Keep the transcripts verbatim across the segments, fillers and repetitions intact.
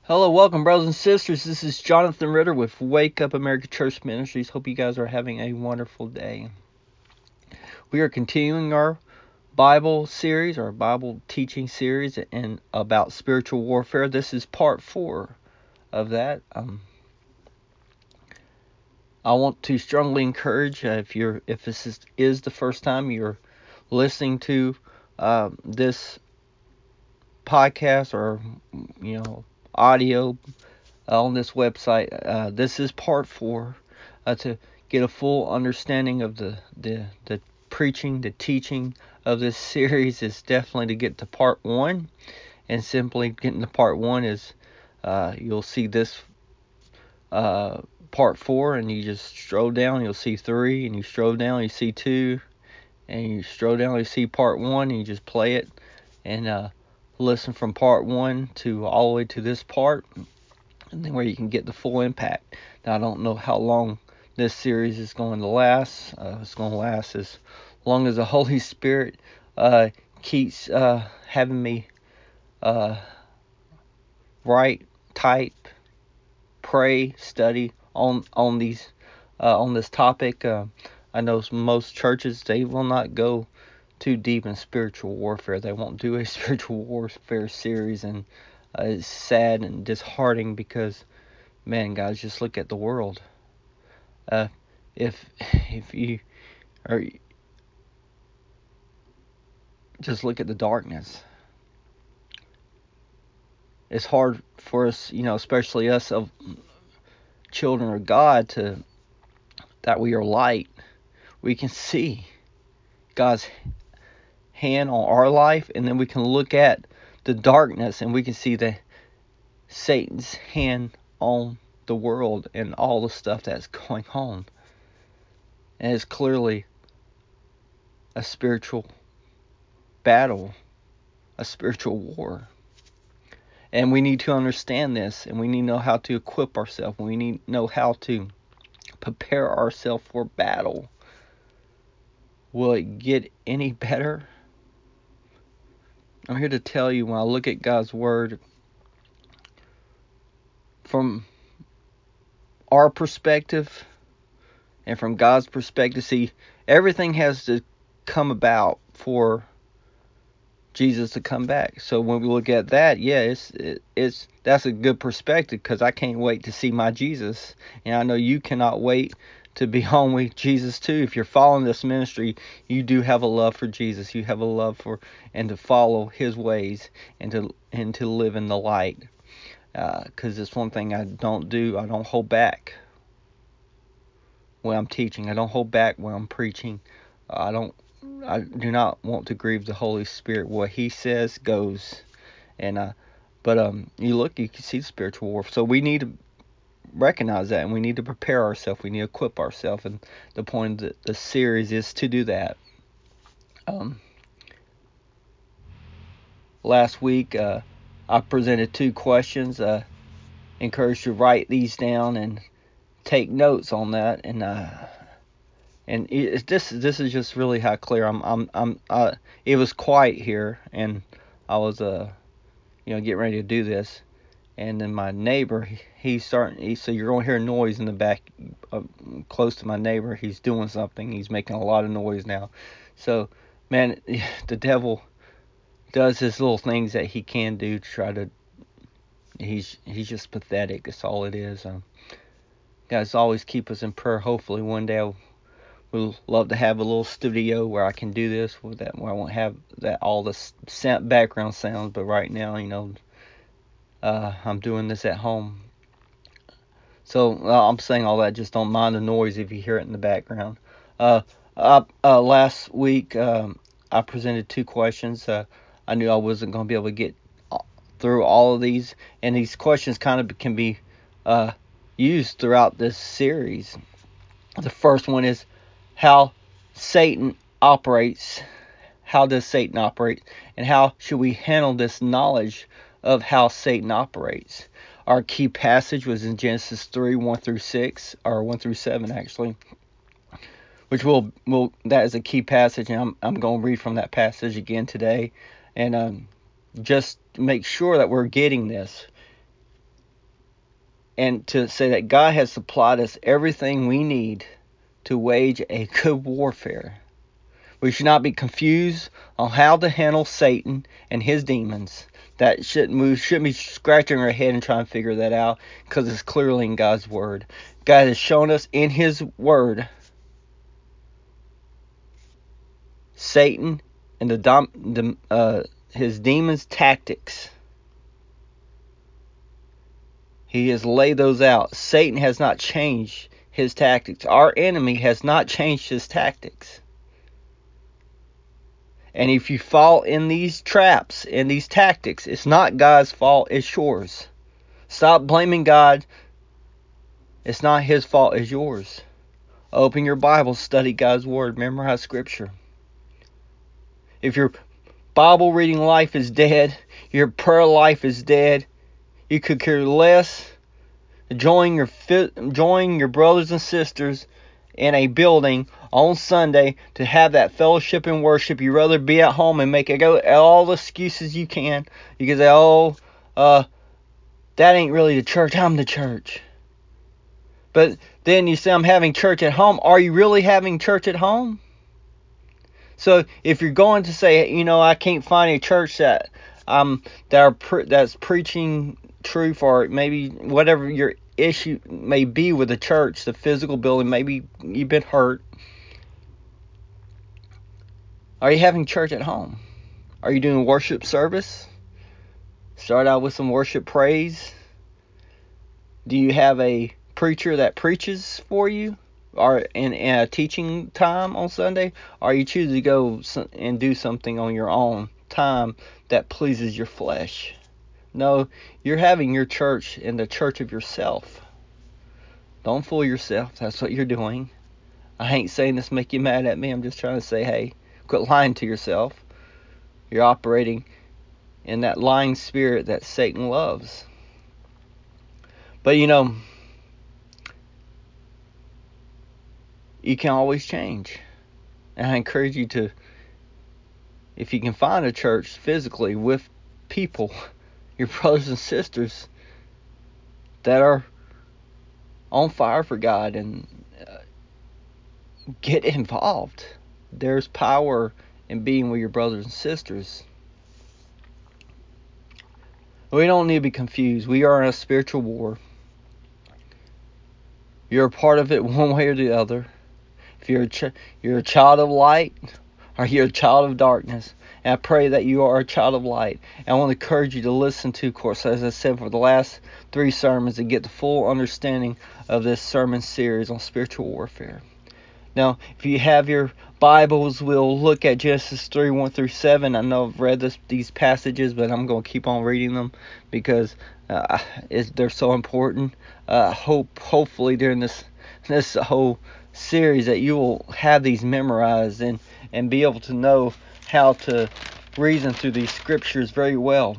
Hello, welcome, brothers and sisters. This is Jonathan Ritter with Wake Up America Church Ministries. Hope you guys are having a wonderful day. We are continuing our Bible series, our Bible teaching series, and about spiritual warfare. This is part four of that. Um, I want to strongly encourage uh, if you're if this is, is the first time you're listening to uh, this podcast or you know audio on this website. Uh, this is part four uh, to get a full understanding of the, the the preaching, the teaching of this series is definitely to get to part one, and simply getting to part one is uh, you'll see this uh, part four, and you just stroll down, you'll see three, and you stroll down, you see two, and you stroll down, you see part one, and you just play it and uh, listen from part one to all the way to this part, and then where you can get the full impact. Now, I don't know how long this series is going to last. Uh, it's going to last as long as the Holy Spirit uh, keeps uh, having me uh, write, type, pray, study on on these uh, on this topic. Uh, I know most churches, they will not go too deep in spiritual warfare. They won't do a spiritual warfare series, and uh, it's sad and disheartening because, man, guys, just look at the world. Uh, if if you or just look at the darkness, it's hard for us, you know, especially us of children of God, to that we are light. We can see God's hand on our life, and then we can look at the darkness, and we can see the Satan's hand on the world and all the stuff that's going on. And it's clearly a spiritual battle, a spiritual war. And we need to understand this, and we need to know how to equip ourselves. We need to know how to prepare ourselves for battle. Will it get any better? I'm here to tell you, when I look at God's Word, from our perspective and from God's perspective, see, everything has to come about for Jesus to come back. So when we look at that, yeah, it's it, it's that's a good perspective, because I can't wait to see my Jesus, and I know you cannot wait to be home with Jesus too. If you're following this ministry, you do have a love for Jesus. You have a love for and to follow His ways, and to and to live in the light. Because uh, it's one thing I don't do. I don't hold back when I'm teaching. I don't hold back when I'm preaching. I don't. I do not want to grieve the Holy Spirit. What He says goes. And uh, but um, you look, you can see the spiritual warfare. So we need to recognize that, and we need to prepare ourselves. We need to equip ourselves. And the point of the, the series is to do that. Um, last week, uh, I presented two questions. Uh, encouraged you to write these down and take notes on that. And uh, and it, this this is just really how clear I'm. I'm. I'm. Uh, it was quiet here, and I was uh, you know, getting ready to do this. And then my neighbor, he, he's starting. He, so you're gonna hear noise in the back, uh, close to my neighbor. He's doing something. He's making a lot of noise now. So, man, the devil does his little things that he can do to try to. He's he's just pathetic. That's all it is. Um, guys, always keep us in prayer. Hopefully, one day I'll, we'll love to have a little studio where I can do this with that, where I won't have that all the sound, background sounds. But right now, you know, uh, I'm doing this at home. So uh, I'm saying all that. Just don't mind the noise if you hear it in the background. Uh, uh, uh last week um, I presented two questions. Uh, I knew I wasn't going to be able to get through all of these, and these questions kind of can be uh, used throughout this series. The first one is how Satan operates. How does Satan operate, and how should we handle this knowledge of how Satan operates? Our key passage was in Genesis three, one through six, or one through seven actually, which will will that is a key passage, and I'm I'm going to read from that passage again today, and um, just make sure that we're getting this. and to say that God has supplied us everything we need to wage a good warfare. We should not be confused on how to handle Satan and his demons. That shouldn't we shouldn't be scratching our head and trying to figure that out, because it's clearly in God's word. God has shown us in his word Satan and the, dom, the uh, his demons' tactics. He has laid those out. Satan has not changed his tactics. Our enemy has not changed his tactics. And if you fall in these traps, in these tactics, it's not God's fault, it's yours. Stop blaming God. It's not his fault, it's yours. Open your Bible, study God's word, memorize scripture. If your Bible reading life is dead, your prayer life is dead, you could care less. Join your join your brothers and sisters in a building on Sunday to have that fellowship and worship. You'd rather be at home and make go all the excuses you can. You can say, oh, uh, that ain't really the church. I'm the church. But then you say, I'm having church at home. Are you really having church at home? So if you're going to say, you know, I can't find a church that um that are pre- that's preaching truth, or maybe whatever your issue may be with the church, the physical building, maybe you've been hurt. Are you having church at home? Are you doing worship service? Start out with some worship praise. Do you have a preacher that preaches for you, or in, in a teaching time on Sunday? Or are you choosing to go and do something on your own time that pleases your flesh? No, you're having your church in the church of yourself. Don't fool yourself. That's what you're doing. I ain't saying this to make you mad at me. I'm just trying to say, hey, quit lying to yourself. You're operating in that lying spirit that Satan loves. But you know, you can always change. And I encourage you to, if you can find a church physically with people, your brothers and sisters that are on fire for God, and uh, get involved. There's power in being with your brothers and sisters. We don't need to be confused. We are in a spiritual war. You're a part of it one way or the other. If you're a, ch- you're a child of light, or you're a child of darkness. And I pray that you are a child of light. And I want to encourage you to listen to, of course, as I said, for the last three sermons, to get the full understanding of this sermon series on spiritual warfare. Now, if you have your Bibles, we'll look at Genesis three, one through seven. I know I've read this, these passages, but I'm going to keep on reading them because uh, they're so important. Uh, hope, hopefully, during this this whole series that you will have these memorized and, and be able to know how to reason through these scriptures very well.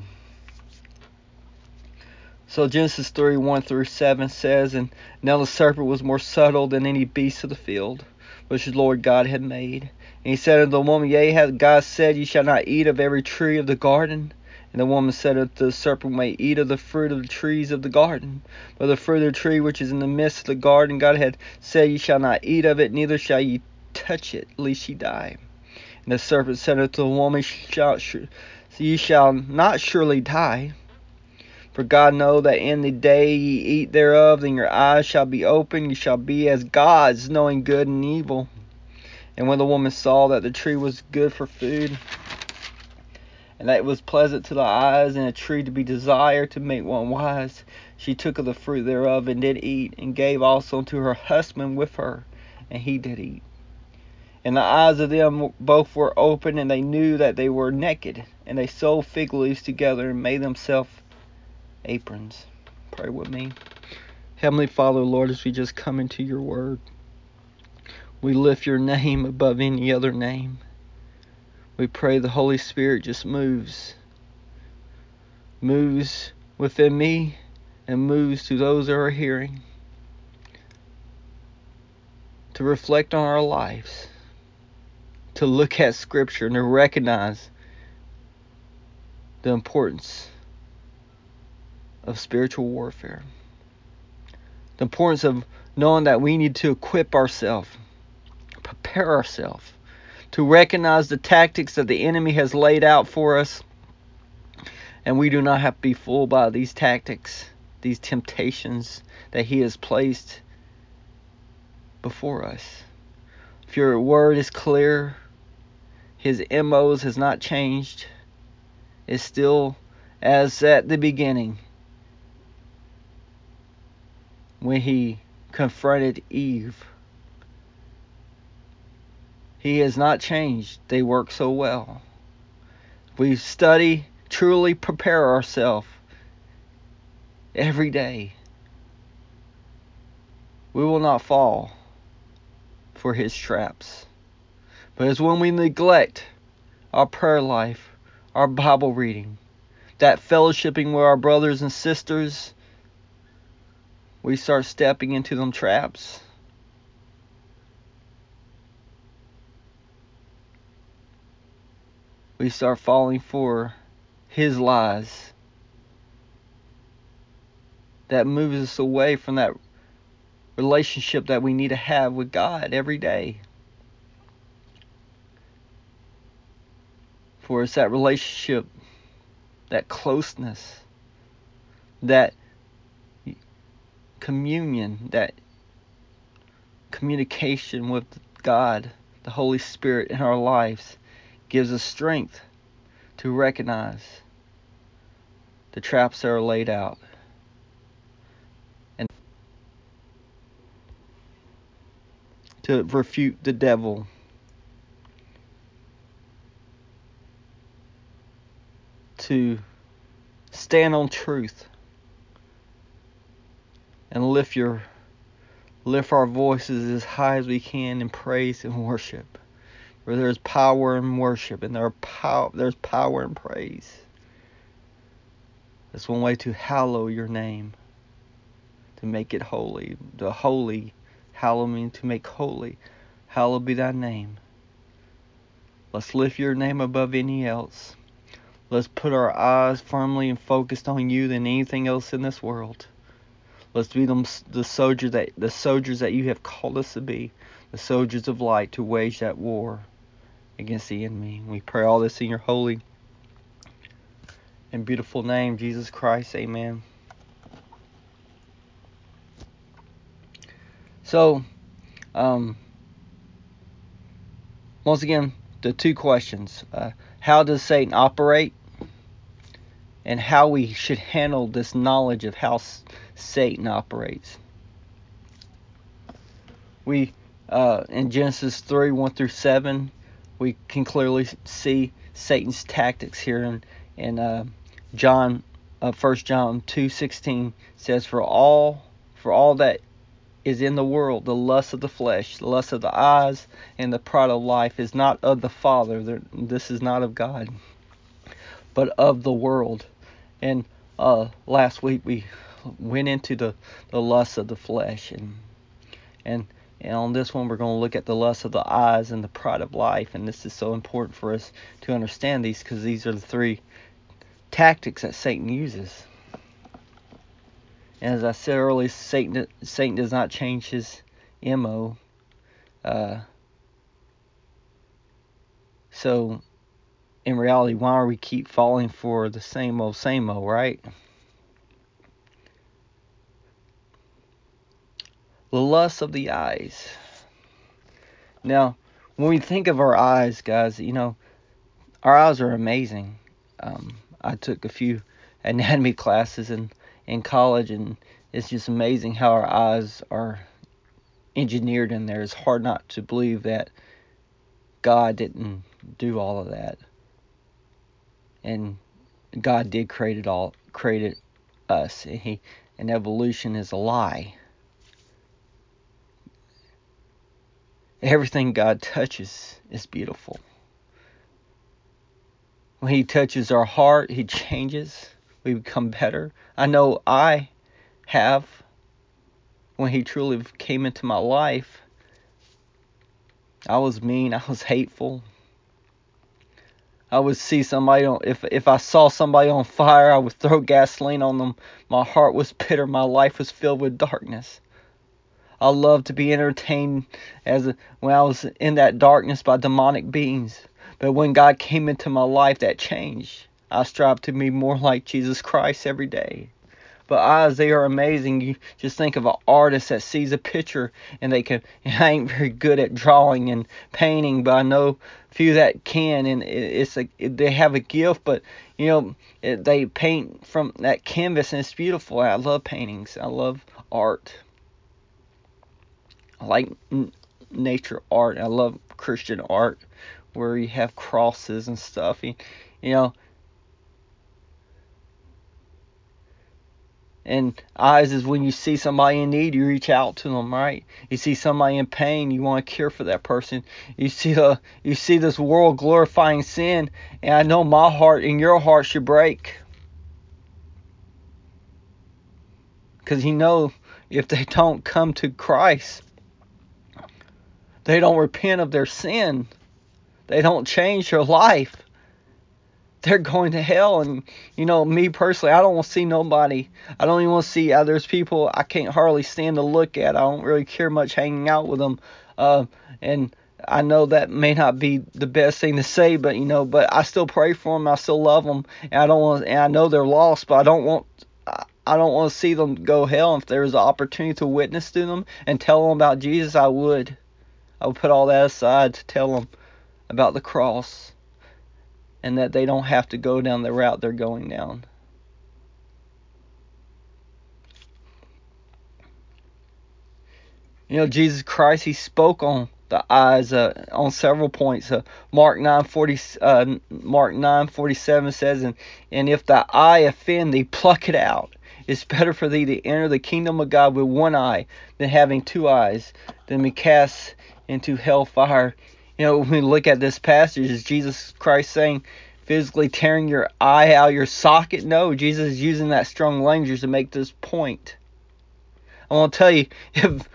So Genesis three, one through seven says, And now the serpent was more subtle than any beast of the field, which the Lord God had made. And he said unto the woman, Yea, hath God said, Ye shall not eat of every tree of the garden? And the woman said unto the serpent, We may eat of the fruit of the trees of the garden. But the fruit of the tree which is in the midst of the garden, God had said, Ye shall not eat of it, neither shall ye touch it, lest ye die. And the serpent said unto the woman, shall, Ye shall not surely die. For God know that in the day ye eat thereof, then your eyes shall be opened, ye shall be as gods, knowing good and evil. And when the woman saw that the tree was good for food, and that it was pleasant to the eyes, and a tree to be desired to make one wise, she took of the fruit thereof, and did eat, and gave also unto her husband with her, and he did eat. And the eyes of them both were open, and they knew that they were naked, and they sewed fig leaves together, and made themselves aprons. Pray with me. Heavenly Father, Lord, as we just come into your word, we lift your name above any other name. We pray the Holy Spirit just moves, moves within me and moves to those that are hearing, to reflect on our lives, to look at Scripture and to recognize the importance of spiritual warfare. The importance of knowing that we need to equip ourselves, prepare ourselves, to recognize the tactics that the enemy has laid out for us. And we do not have to be fooled by these tactics, these temptations that he has placed before us. If your word is clear, his M Os has not changed. It's still as at the beginning when he confronted Eve. He has not changed. They work so well. We study, truly prepare ourselves every day. We will not fall for his traps. But it's when we neglect our prayer life, our Bible reading, that fellowshipping with our brothers and sisters, we start stepping into them traps. We start falling for his lies that moves us away from that relationship that we need to have with God every day. For it's that relationship, that closeness, that communion, that communication with God, the Holy Spirit in our lives, gives us strength to recognize the traps that are laid out. And to refute the devil. To stand on truth and lift your lift our voices as high as we can in praise and worship. Where there's power in worship and there are pow- there's power in praise. That's one way to hallow your name, to make it holy. The holy, hallow means to make holy. Hallowed be thy name. Let's lift your name above any else. Let's put our eyes firmly and focused on you than anything else in this world. Let's be them, the soldiers that the soldiers that you have called us to be, the soldiers of light, to wage that war against the enemy. We pray all this in your holy and beautiful name, Jesus Christ. Amen. So, um, once again, the two questions: uh, how does Satan operate, and how we should handle this knowledge of how S- Satan operates. We uh, in Genesis three one through seven, we can clearly see Satan's tactics here. And in, in uh, John, uh, First John two sixteen says, "For all, for all that is in the world, the lust of the flesh, the lust of the eyes, and the pride of life is not of the Father." This is not of God, but of the world. And uh, last week we went into the, the lust of the flesh, and and and on this one we're going to look at the lust of the eyes and the pride of life. And this is so important for us to understand these, because these are the three tactics that Satan uses. And as I said earlier, Satan Satan does not change his M O. Uh, so in reality, why are we keep falling for the same old same old, right? The lust of the eyes. Now, when we think of our eyes, guys, you know, our eyes are amazing. Um, I took a few anatomy classes in, in college, and it's just amazing how our eyes are engineered in there. It's hard not to believe that God didn't do all of that. And God did create it all, created us. And, he, and evolution is a lie. Everything God touches is beautiful. When he touches our heart, he changes. We become better. I know I have. When he truly came into my life, I was mean. I was hateful. I would see somebody on, if if I saw somebody on fire, I would throw gasoline on them. My heart was bitter. My life was filled with darkness. I love to be entertained as a, when I was in that darkness by demonic beings. But when God came into my life, that changed. I strive to be more like Jesus Christ every day. But eyes, they are amazing. You just think of an artist that sees a picture and they can. And I ain't very good at drawing and painting, but I know few that can, and it's a they have a gift. But you know, it, they paint from that canvas, and it's beautiful. I love paintings. I love art. I like n- nature art. I love Christian art, where you have crosses and stuff. You, you know. And eyes is when you see somebody in need, you reach out to them, right? You see somebody in pain, you want to care for that person. You see the you see this world glorifying sin, and I know my heart and your heart should break, because you know if they don't come to Christ, they don't repent of their sin, they don't change their life, they're going to hell. And you know, me personally, I don't want to see nobody. I don't even want to see. Uh, there's people I can't hardly stand to look at. I don't really care much hanging out with them. Uh, and I know that may not be the best thing to say, but you know, but I still pray for them. I still love them, and I don't want. And I know they're lost, but I don't want. I don't want to see them go hell. And if there was an opportunity to witness to them and tell them about Jesus, I would. I would put all that aside to tell them about the cross, and that they don't have to go down the route they're going down. You know, Jesus Christ, he spoke on the eyes uh, on several points. Uh, Mark nine forty, uh, Mark nine forty seven says, and, and if thy eye offend thee, pluck it out. It's better for thee to enter the kingdom of God with one eye than having two eyes, than be cast into hellfire. You know, when we look at this passage, is Jesus Christ saying physically tearing your eye out of your socket? No, Jesus is using that strong language to make this point. I want to tell you, if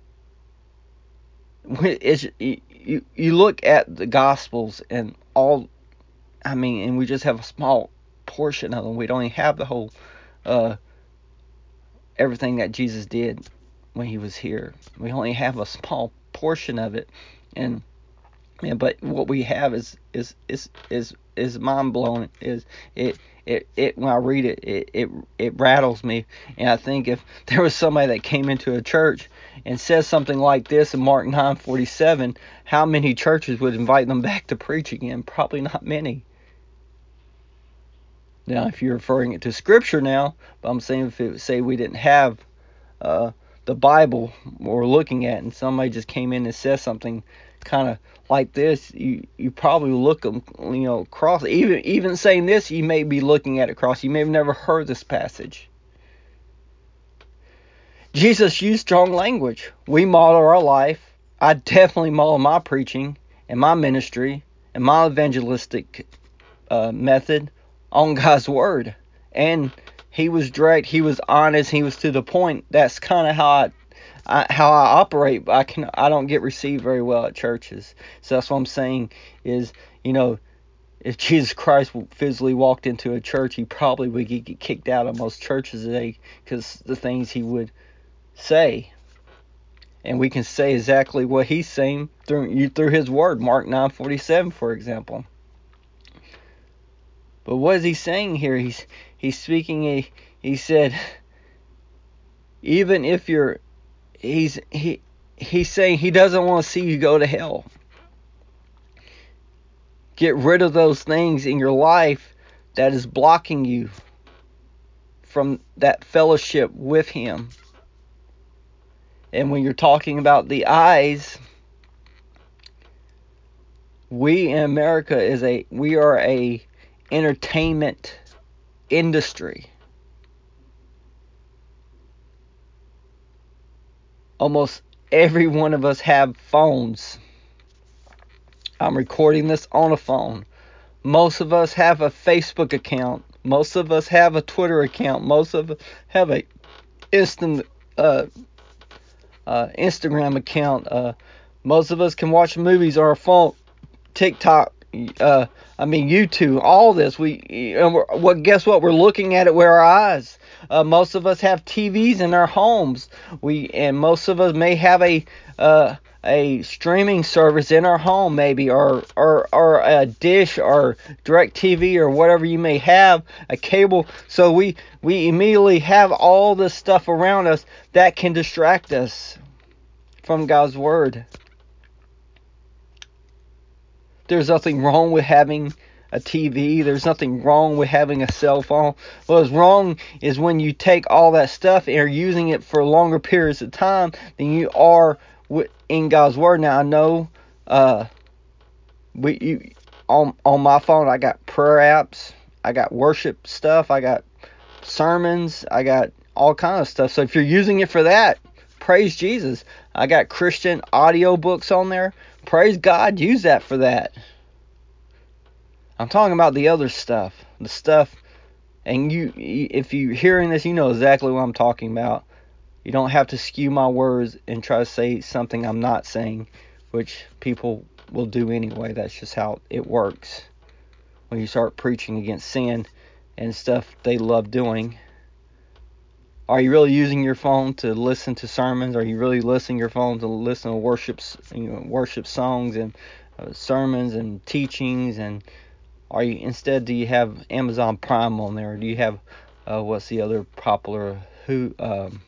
it's, you, you look at the Gospels and all, I mean, and we just have a small portion of them. We don't even have the whole, uh, everything that Jesus did when he was here. We only have a small portion of it, and yeah, but what we have is is is is is mind blowing. Is it it it when I read it, it it it rattles me. And I think if there was somebody that came into a church and says something like this in Mark nine forty seven, how many churches would invite them back to preach again? Probably not many. Now, if you're referring it to Scripture now, but I'm saying if it say we didn't have uh, the Bible we're looking at, and somebody just came in and says something kind of like this, you you probably look them, you know, cross. Even even saying this, you may be looking at it cross. You may have never heard this passage. Jesus used strong language. We model our life. I definitely model my preaching and my ministry and my evangelistic uh, method on God's word. And he was direct. He was honest. He was to the point. That's kind of how I I, how I operate. But I can I don't get received very well at churches. So that's what I'm saying is, you know, if Jesus Christ physically walked into a church, he probably would get kicked out of most churches today because the things he would say. And we can say exactly what he's saying through through his word, Mark nine forty-seven, for example. But what is he saying here? He's he's speaking a he said, even if you're he's he he's saying he doesn't want to see you go to hell. Get rid of those things in your life that is blocking you from that fellowship with him. And when you're talking about the eyes, we in America is a we are a entertainment industry. Almost every one of us have phones. I'm recording this on a phone. Most of us have a Facebook account. Most of us have a Twitter account. Most of us have a instant uh, uh, Instagram account. Uh, most of us can watch movies on our phone. TikTok uh, I mean, YouTube, all this. We, and we're, what? Guess what? We're looking at it with our eyes. Uh, most of us have T Vs in our homes. We and most of us may have a uh, a streaming service in our home, maybe, or or or a dish, or direct T V, or whatever you may have, a cable. So we we immediately have all this stuff around us that can distract us from God's word. There's nothing wrong with having a T V. There's nothing wrong with having a cell phone. What's wrong is when you take all that stuff and are using it for longer periods of time than you are in God's word. Now I know, uh, we you on on my phone I got prayer apps, I got worship stuff, I got sermons, I got all kind of stuff. So if you're using it for that, praise Jesus. I got Christian audio books on there. Praise God, use that for that. I'm talking about the other stuff. The stuff, and you, if you're hearing this, you know exactly what I'm talking about. You don't have to skew my words and try to say something I'm not saying, which people will do anyway. That's just how it works. When you start preaching against sin and stuff they love doing. Are you really using your phone to listen to sermons? Are you really listening your phone to listen to worship, you know, worship songs and uh, sermons and teachings? And are you instead, do you have Amazon Prime on there? Or do you have uh, what's the other popular who? Um,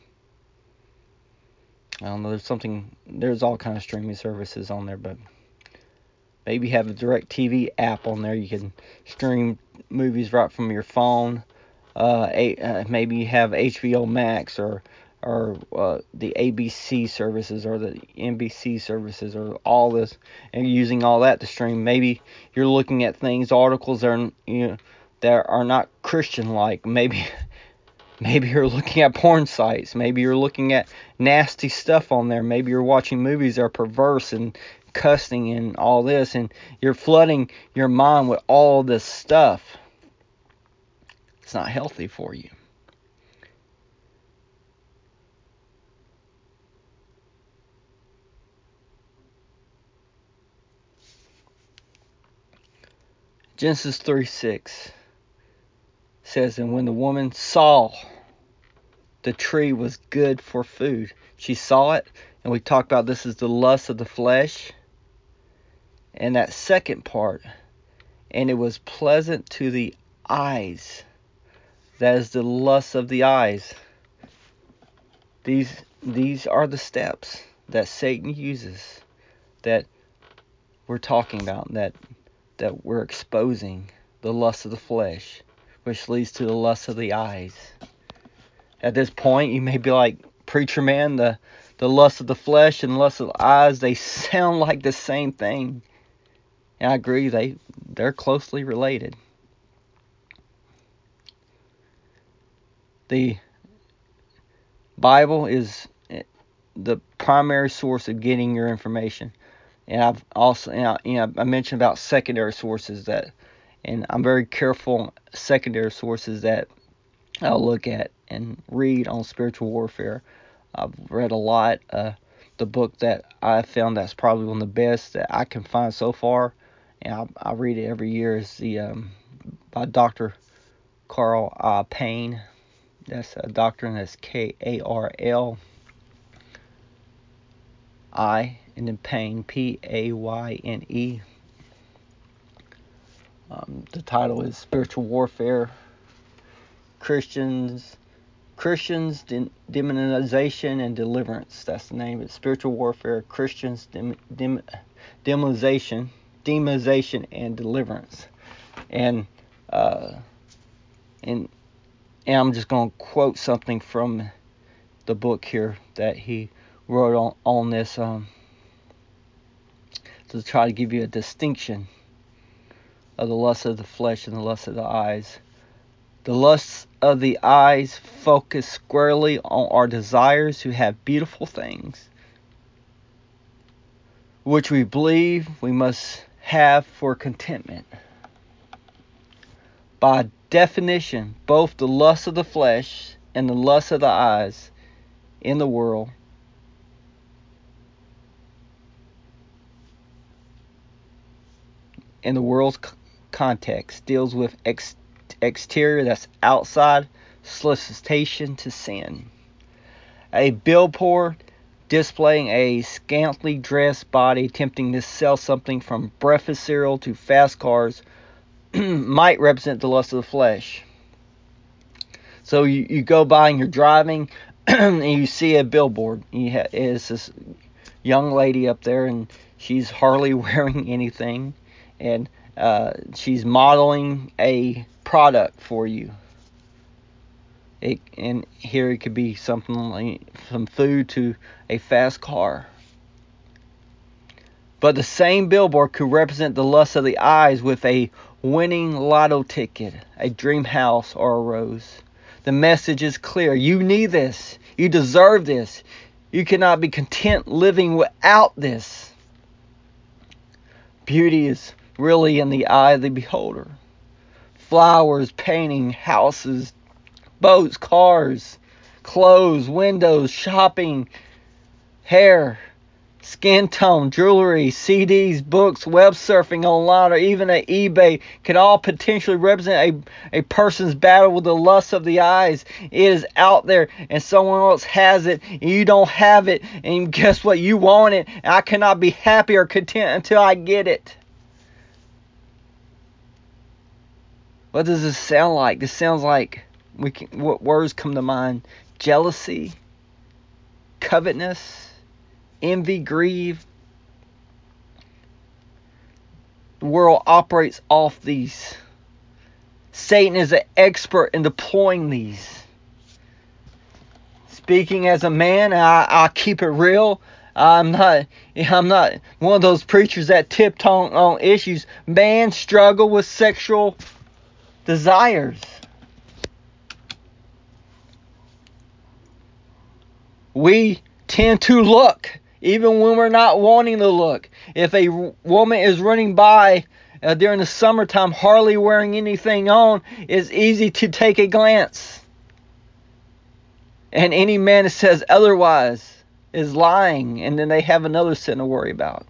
I don't know. There's something. There's all kind of streaming services on there, but maybe you have a direct T V app on there. You can stream movies right from your phone. Uh, a, uh, maybe you have H B O Max or or uh, the A B C services or the N B C services or all this, and you're using all that to stream. Maybe you're looking at things, articles that are, you know, that are not Christian-like. Maybe maybe you're looking at porn sites. Maybe you're looking at nasty stuff on there. Maybe you're watching movies that are perverse and cussing and all this, and you're flooding your mind with all this stuff. It's not healthy for you. Genesis three six says, and when the woman saw the tree was good for food, she saw it, and we talked about this is the lust of the flesh, and that second part, and it was pleasant to the eyes. That is the lust of the eyes. These these are the steps that Satan uses, that we're talking about, that that we're exposing. The lust of the flesh, which leads to the lust of the eyes. At this point, you may be like, preacher man, the, the lust of the flesh and lust of the eyes, they sound like the same thing. And I agree, they, they're closely related. The Bible is the primary source of getting your information. And I've also, you know, you know, I mentioned about secondary sources that, and I'm very careful secondary sources that I'll look at and read on spiritual warfare. I've read a lot. Uh, the book that I found that's probably one of the best that I can find so far, and I, I read it every year, is the um, by Doctor Carl uh, Payne. That's a doctor, and that's K A R L I, and then Payne, P A Y N E. Um, the title is Spiritual Warfare, Christians, Christians, Demonization, and Deliverance. That's the name of it. Spiritual Warfare, Christians, dem, dem, Demonization, Demonization, and Deliverance. And, uh, and, and I'm just going to quote something from the book here that he wrote on, on this um, to try to give you a distinction of the lust of the flesh and the lust of the eyes. The lusts of the eyes focus squarely on our desires to have beautiful things, which we believe we must have for contentment. By definition, both the lust of the flesh and the lust of the eyes in the world in the world's c- context deals with ex- exterior, that's outside, solicitation to sin. A billboard displaying a scantily dressed body attempting to sell something from breakfast cereal to fast cars might represent the lust of the flesh. So you, you go by and you're driving and you see a billboard. You ha- it's this young lady up there, and she's hardly wearing anything, and uh, she's modeling a product for you. It, and here it could be something like from food to a fast car. But the same billboard could represent the lust of the eyes with a winning lotto ticket, a dream house, or a rose. The message is clear. You need this. You deserve this. You cannot be content living without this. Beauty is really in the eye of the beholder. Flowers, painting, houses, boats, cars, clothes, windows, shopping, hair, skin tone, jewelry, C Ds, books, web surfing online, or even at eBay can all potentially represent a, a person's battle with the lust of the eyes. It is out there and someone else has it and you don't have it, and guess what? You want it, and I cannot be happy or content until I get it. What does this sound like? This sounds like, we can, what words come to mind? Jealousy, covetousness, envy, greed. The world operates off these. Satan is an expert in deploying these. Speaking as a man, I, I keep it real. I'm not I'm not one of those preachers that tiptoe on issues. Men struggle with sexual desires. We tend to look, even when we're not wanting to look. If a woman is running by uh, during the summertime, hardly wearing anything on, it's easy to take a glance. And any man that says otherwise is lying, and then they have another sin to worry about.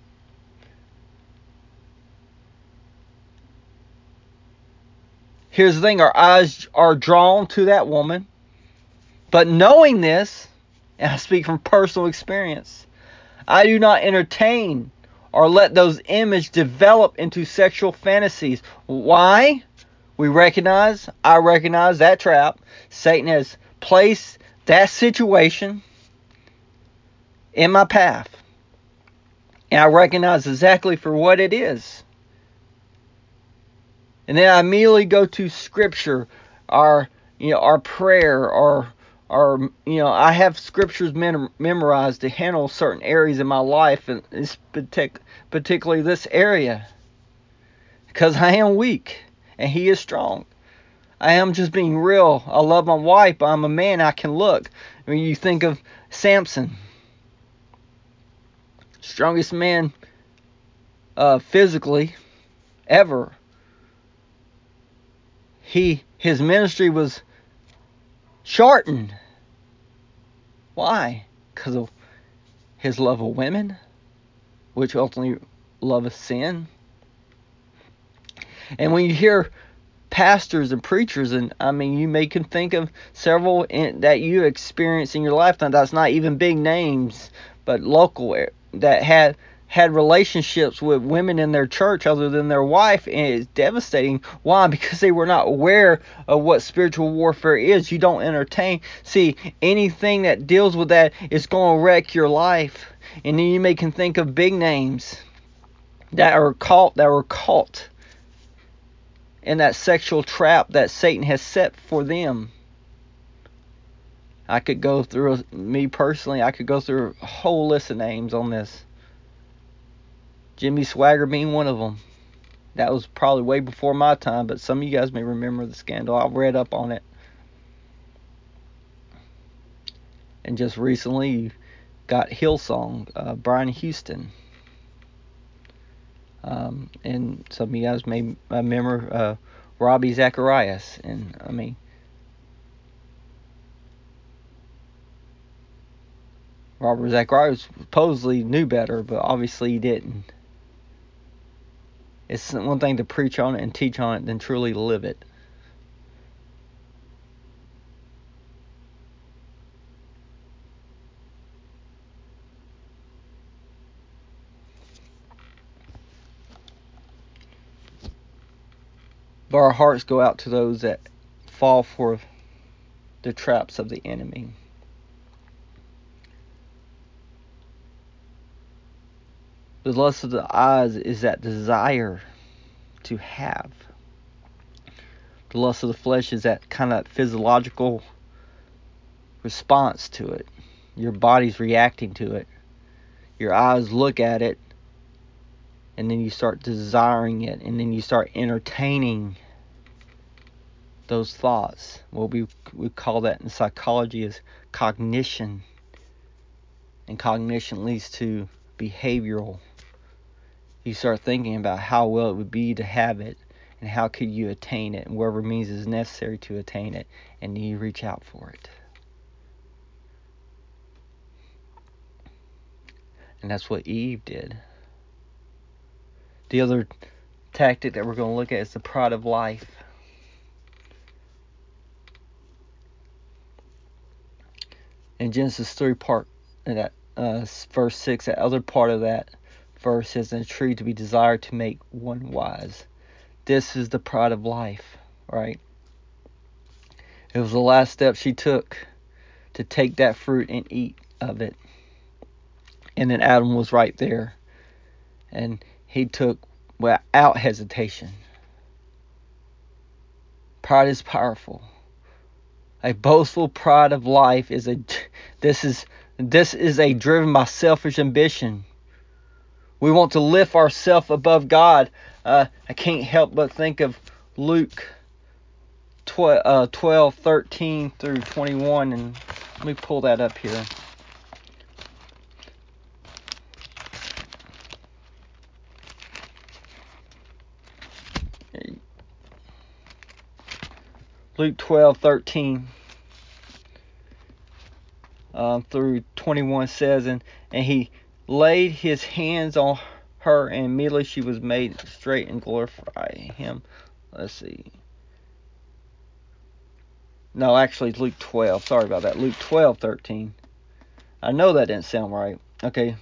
Here's the thing, our eyes are drawn to that woman. But knowing this, and I speak from personal experience, I do not entertain or let those images develop into sexual fantasies. Why? We recognize, I recognize that trap. Satan has placed that situation in my path. And I recognize exactly for what it is. And then I immediately go to Scripture, our, you know, our prayer, or, or you know, I have Scriptures mem- memorized to handle certain areas in my life, and it's partic- particularly this area, because I am weak and He is strong. I am just being real. I love my wife, but I'm a man. I can look. When you think of Samson, strongest man uh, physically ever. He his ministry was shortened. Why? Because of his love of women, which ultimately love of sin. And when you hear pastors and preachers, and I mean, you may can think of several in, that you experienced in your lifetime. That's not even big names, but local, that had had relationships with women in their church other than their wife, and it's devastating. Why? Because they were not aware of what spiritual warfare is. You don't entertain. See, anything that deals with that is going to wreck your life. And then you may can think of big names that are caught, that were caught in that sexual trap that Satan has set for them. I could go through, me personally, I could go through a whole list of names on this. Jimmy Swaggart being one of them. That was probably way before my time, but some of you guys may remember the scandal. I've read up on it. And just recently, you got Hillsong, uh, Brian Houston. Um, and some of you guys may remember uh, Ravi Zacharias. And, I mean, Robert Zacharias supposedly knew better, but obviously he didn't. It's one thing to preach on it and teach on it than truly live it. But our hearts go out to those that fall for the traps of the enemy. The lust of the eyes is that desire to have. The lust of the flesh is that kind of physiological response to it. Your body's reacting to it. Your eyes look at it, and then you start desiring it, and then you start entertaining those thoughts. What we we call that in psychology is cognition. And cognition leads to behavioral. You start thinking about how well it would be to have it, and how could you attain it, and whatever means is necessary to attain it, and you reach out for it. And that's what Eve did. The other tactic that we're going to look at is the pride of life. In Genesis three, part in that uh, verse six, that other part of that verse says, "And a tree to be desired to make one wise." This is the pride of life, right? It was the last step she took to take that fruit and eat of it. And then Adam was right there, and he took without hesitation. Pride is powerful. A boastful pride of life is a this is this is a driven by selfish ambition. We want to lift ourselves above God. Uh, I can't help but think of Luke twelve, thirteen through twenty-one, and let me pull that up here. Luke twelve, thirteen um, through twenty-one says, and, and he laid his hands on her, and immediately she was made straight and glorified him. Let's see. No, actually it's Luke twelve. Sorry about that. Luke twelve, thirteen. I know that didn't sound right. Okay.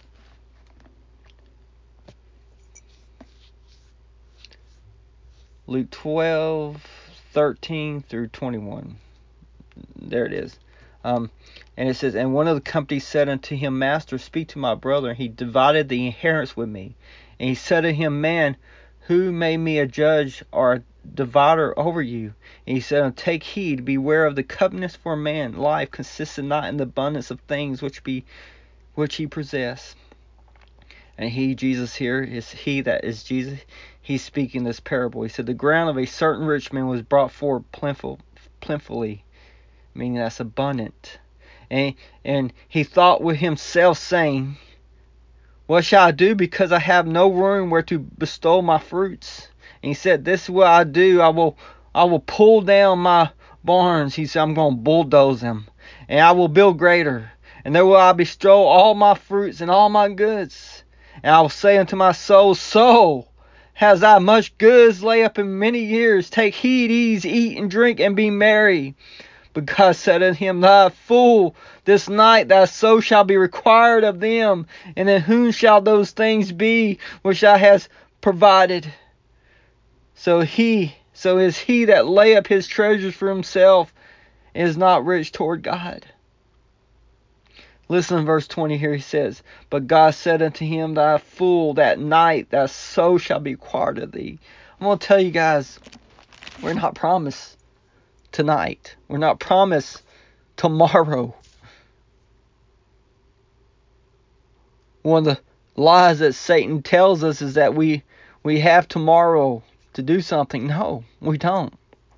Luke twelve, thirteen through twenty-one. There it is. Um, and it says, "And one of the company said unto him, Master, speak to my brother, and he divided the inheritance with me. And he said to him, Man, who made me a judge or a divider over you? And he said, Take heed, beware of the covetousness for a man. Life consisteth not in the abundance of things which be which he possess." And he, Jesus here, is he that is Jesus. He's speaking this parable. He said, "The ground of a certain rich man was brought forth plentiful, plentifully," meaning that's abundant. And, and he thought with himself, saying, "What shall I do, because I have no room where to bestow my fruits?" And he said, "This is what I do. I will I will pull down my barns." He said, "I'm going to bulldoze them. And I will build greater. And there will I bestow all my fruits and all my goods. And I will say unto my soul, Soul, has thou much goods lay up in many years? Take heed, ease, eat, and drink, and be merry." But God said unto him, "Thou fool, this night thy soul shall be required of them. And in whom shall those things be which thou hast provided?" So he, so is he that lay up his treasures for himself, and is not rich toward God. Listen to verse twenty here. He says, "But God said unto him, Thou fool, that night thy soul shall be required of thee." I'm going to tell you guys, we're not promised tonight. We're not promised tomorrow. One of the lies that Satan tells us is that we we have tomorrow to do something. No, we don't.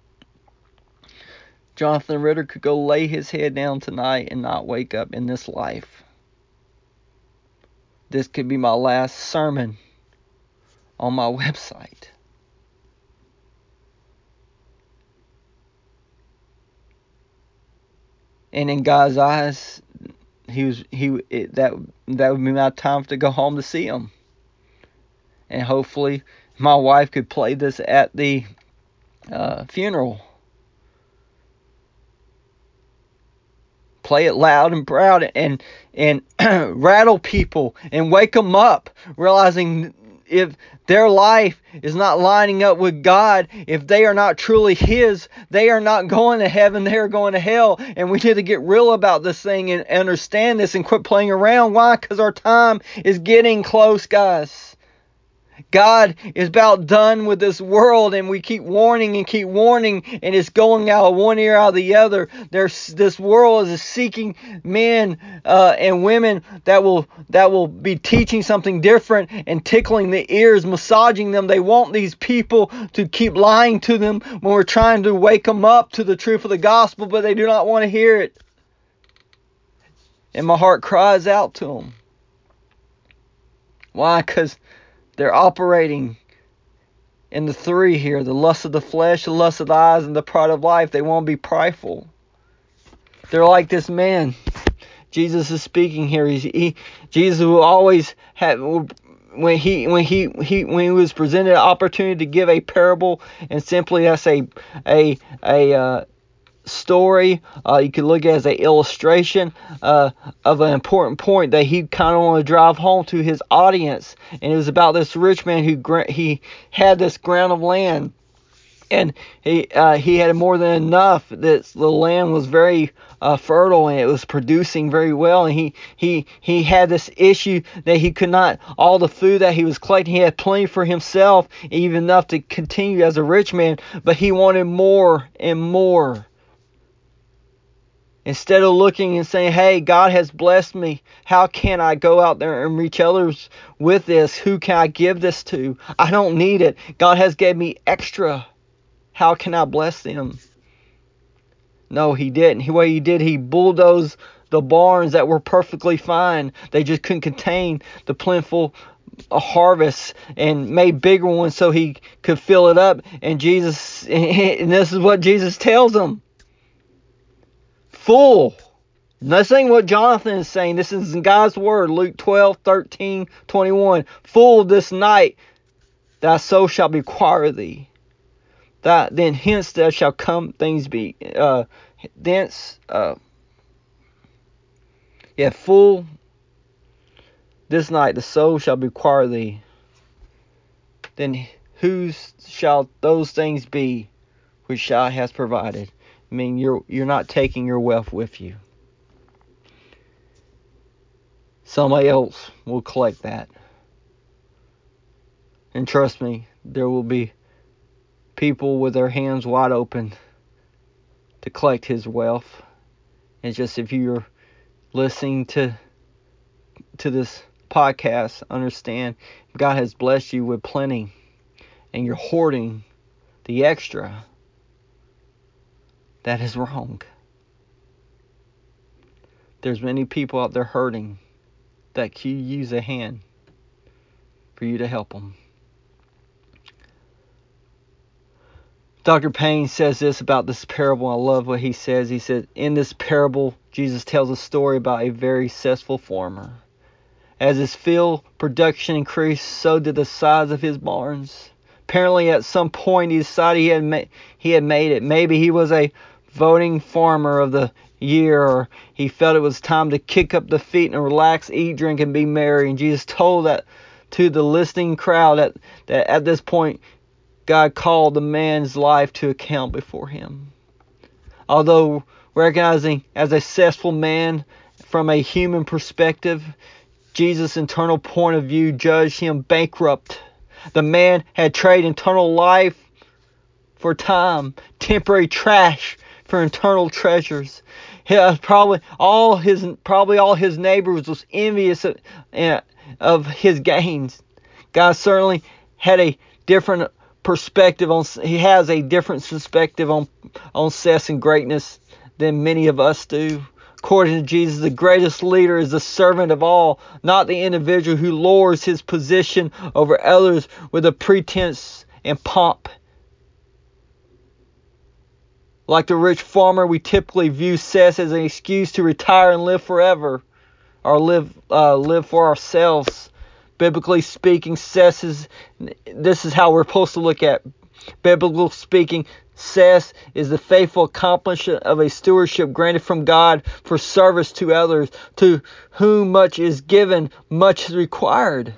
Jonathan Ritter could go lay his head down tonight and not wake up in this life. This could be my last sermon on my website. And in God's eyes, he was he it, that that would be my time to go home to see him. And hopefully my wife could play this at the uh, funeral. Play it loud and proud and and rattle people and wake them up, realizing if their life is not lining up with God, if they are not truly His, they are not going to heaven, they are going to hell. And we need to get real about this thing and understand this and quit playing around. Why? Because our time is getting close, guys. God is about done with this world, and we keep warning and keep warning, and it's going out of one ear out of the other. There's this world is seeking men uh, and women that will that will be teaching something different and tickling the ears, massaging them. They want these people to keep lying to them when we're trying to wake them up to the truth of the gospel, but they do not want to hear it. And my heart cries out to them. Why? Because they're operating in the three here: the lust of the flesh, the lust of the eyes, and the pride of life. They want to be prideful. They're like this man. Jesus is speaking here. He's, he, Jesus will always have, when he when he, he when he was presented an opportunity to give a parable, and simply that's a a a uh, story. Uh, you could look at it as an illustration uh, of an important point that he kind of wanted to drive home to his audience. And it was about this rich man who gra- he had this ground of land, and he uh, he had more than enough. That the land was very uh, fertile and it was producing very well. And he he he had this issue that he could not, all the food that he was collecting, he had plenty for himself, even enough to continue as a rich man, but he wanted more and more. Instead of looking and saying, hey, God has blessed me. How can I go out there and reach others with this? Who can I give this to? I don't need it. God has gave me extra. How can I bless them? No, he didn't. What he did, he bulldozed the barns that were perfectly fine. They just couldn't contain the plentiful harvest, and made bigger ones so he could fill it up. And Jesus, and this is what Jesus tells them. Fool. This ain't what Jonathan is saying. This is in God's word. Luke twelve, thirteen, twenty-one. Fool, this night thy soul shall be required thee. That then hence there shall come things be. Uh, thence, uh, yeah, fool, this night the soul shall be required thee. Then whose shall those things be which thou hast provided? I mean, you're you're not taking your wealth with you. Somebody else will collect that. And trust me, there will be people with their hands wide open to collect his wealth. It's just, if you're listening to to this podcast, understand God has blessed you with plenty and you're hoarding the extra. That is wrong. There's many people out there hurting that could use a hand for you to help them. Doctor Payne says this about this parable. I love what he says. He said, in this parable, Jesus tells a story about a very successful farmer. As his field production increased, so did the size of his barns. Apparently, at some point, he decided he had, ma- he had made it. Maybe he was a voting farmer of the year, or he felt it was time to kick up the feet and relax, eat, drink, and be merry. And Jesus told that to the listening crowd that, that at this point, God called the man's life to account before him. Although recognizing as a successful man from a human perspective, Jesus' internal point of view judged him bankrupt. The man had traded eternal life for time, temporary trash for eternal treasures. He, uh, probably all his probably all his neighbors was envious of, uh, of his gains. God certainly had a different perspective on. He has a different perspective on on success and greatness than many of us do. According to Jesus, the greatest leader is the servant of all, not the individual who lowers his position over others with a pretense and pomp. Like the rich farmer, we typically view success as an excuse to retire and live forever, or live uh, live for ourselves. Biblically speaking, cess is, this is how we're supposed to look at. Biblically speaking, cess is the faithful accomplishment of a stewardship granted from God for service to others. To whom much is given, much is required.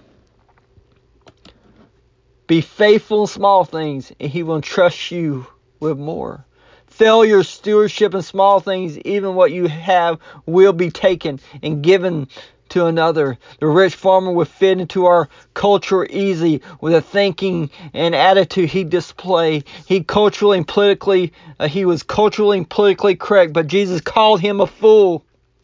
Be faithful in small things, and He will entrust you with more. Failure, stewardship in small things, even what you have, will be taken and given to another. The rich farmer would fit into our culture easily with the thinking and attitude he displayed. He culturally and politically, uh, he was culturally and politically correct, but Jesus called him a fool.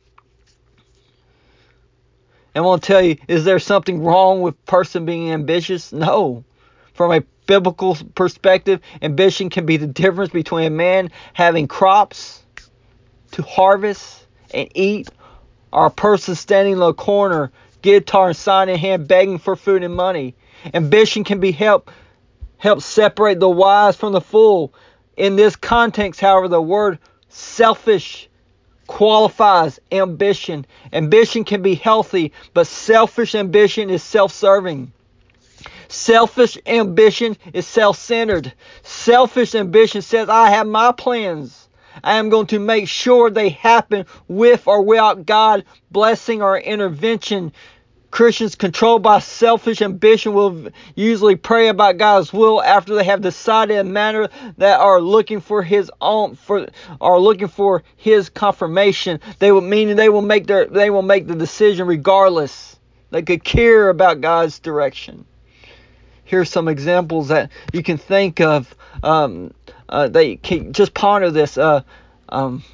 And I want to tell you, is there something wrong with a person being ambitious? No. From a biblical perspective, ambition can be the difference between a man having crops to harvest and eat, or a person standing in the corner, guitar and sign in hand, begging for food and money. Ambition can be help help separate the wise from the fool. In this context, however, the word selfish qualifies ambition. Ambition can be healthy, but selfish ambition is self-serving. Selfish ambition is self-centered. Selfish ambition says, I have my plans. I am going to make sure they happen with or without God blessing or intervention. Christians controlled by selfish ambition will usually pray about God's will after they have decided a matter that are looking for His own for are looking for His confirmation. They will mean they will make their they will make the decision regardless. They could care about God's direction. Here's some examples that you can think of. Um, uh, they can just ponder this. Uh, um,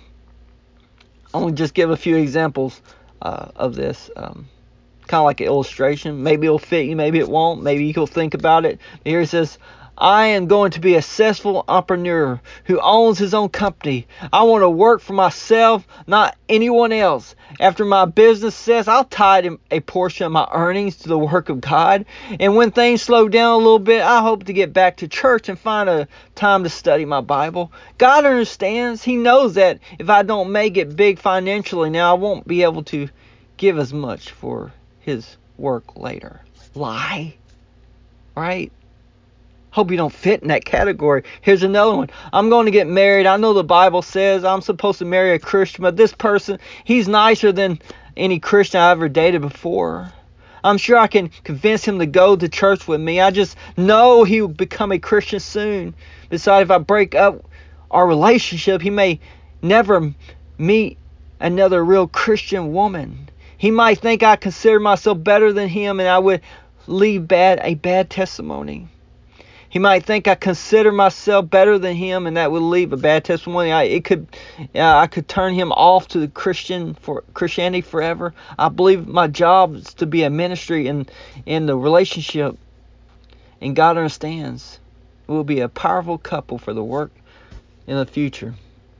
I'm going to just give a few examples uh, of this. Um, kind of like an illustration. Maybe it'll fit you, maybe it won't. Maybe you'll think about it. Here it says, I am going to be a successful entrepreneur who owns his own company. I want to work for myself, not anyone else. After my business success, I'll tie a portion of my earnings to the work of God. And when things slow down a little bit, I hope to get back to church and find a time to study my Bible. God understands. He knows that if I don't make it big financially now, I won't be able to give as much for His work later. Lie. Right? Hope you don't fit in that category. Here's another one. I'm going to get married. I know the Bible says I'm supposed to marry a Christian, but this person, he's nicer than any Christian I ever dated before. I'm sure I can convince him to go to church with me. I just know he will become a Christian soon. Besides, if I break up our relationship, he may never meet another real Christian woman. He might think I consider myself better than him and I would leave bad a bad testimony. He might think I consider myself better than him, and that would leave a bad testimony. I, it could, uh, I could turn him off to the Christian for Christianity forever. I believe my job is to be a ministry in in the relationship, and God understands. We'll be a powerful couple for the work in the future.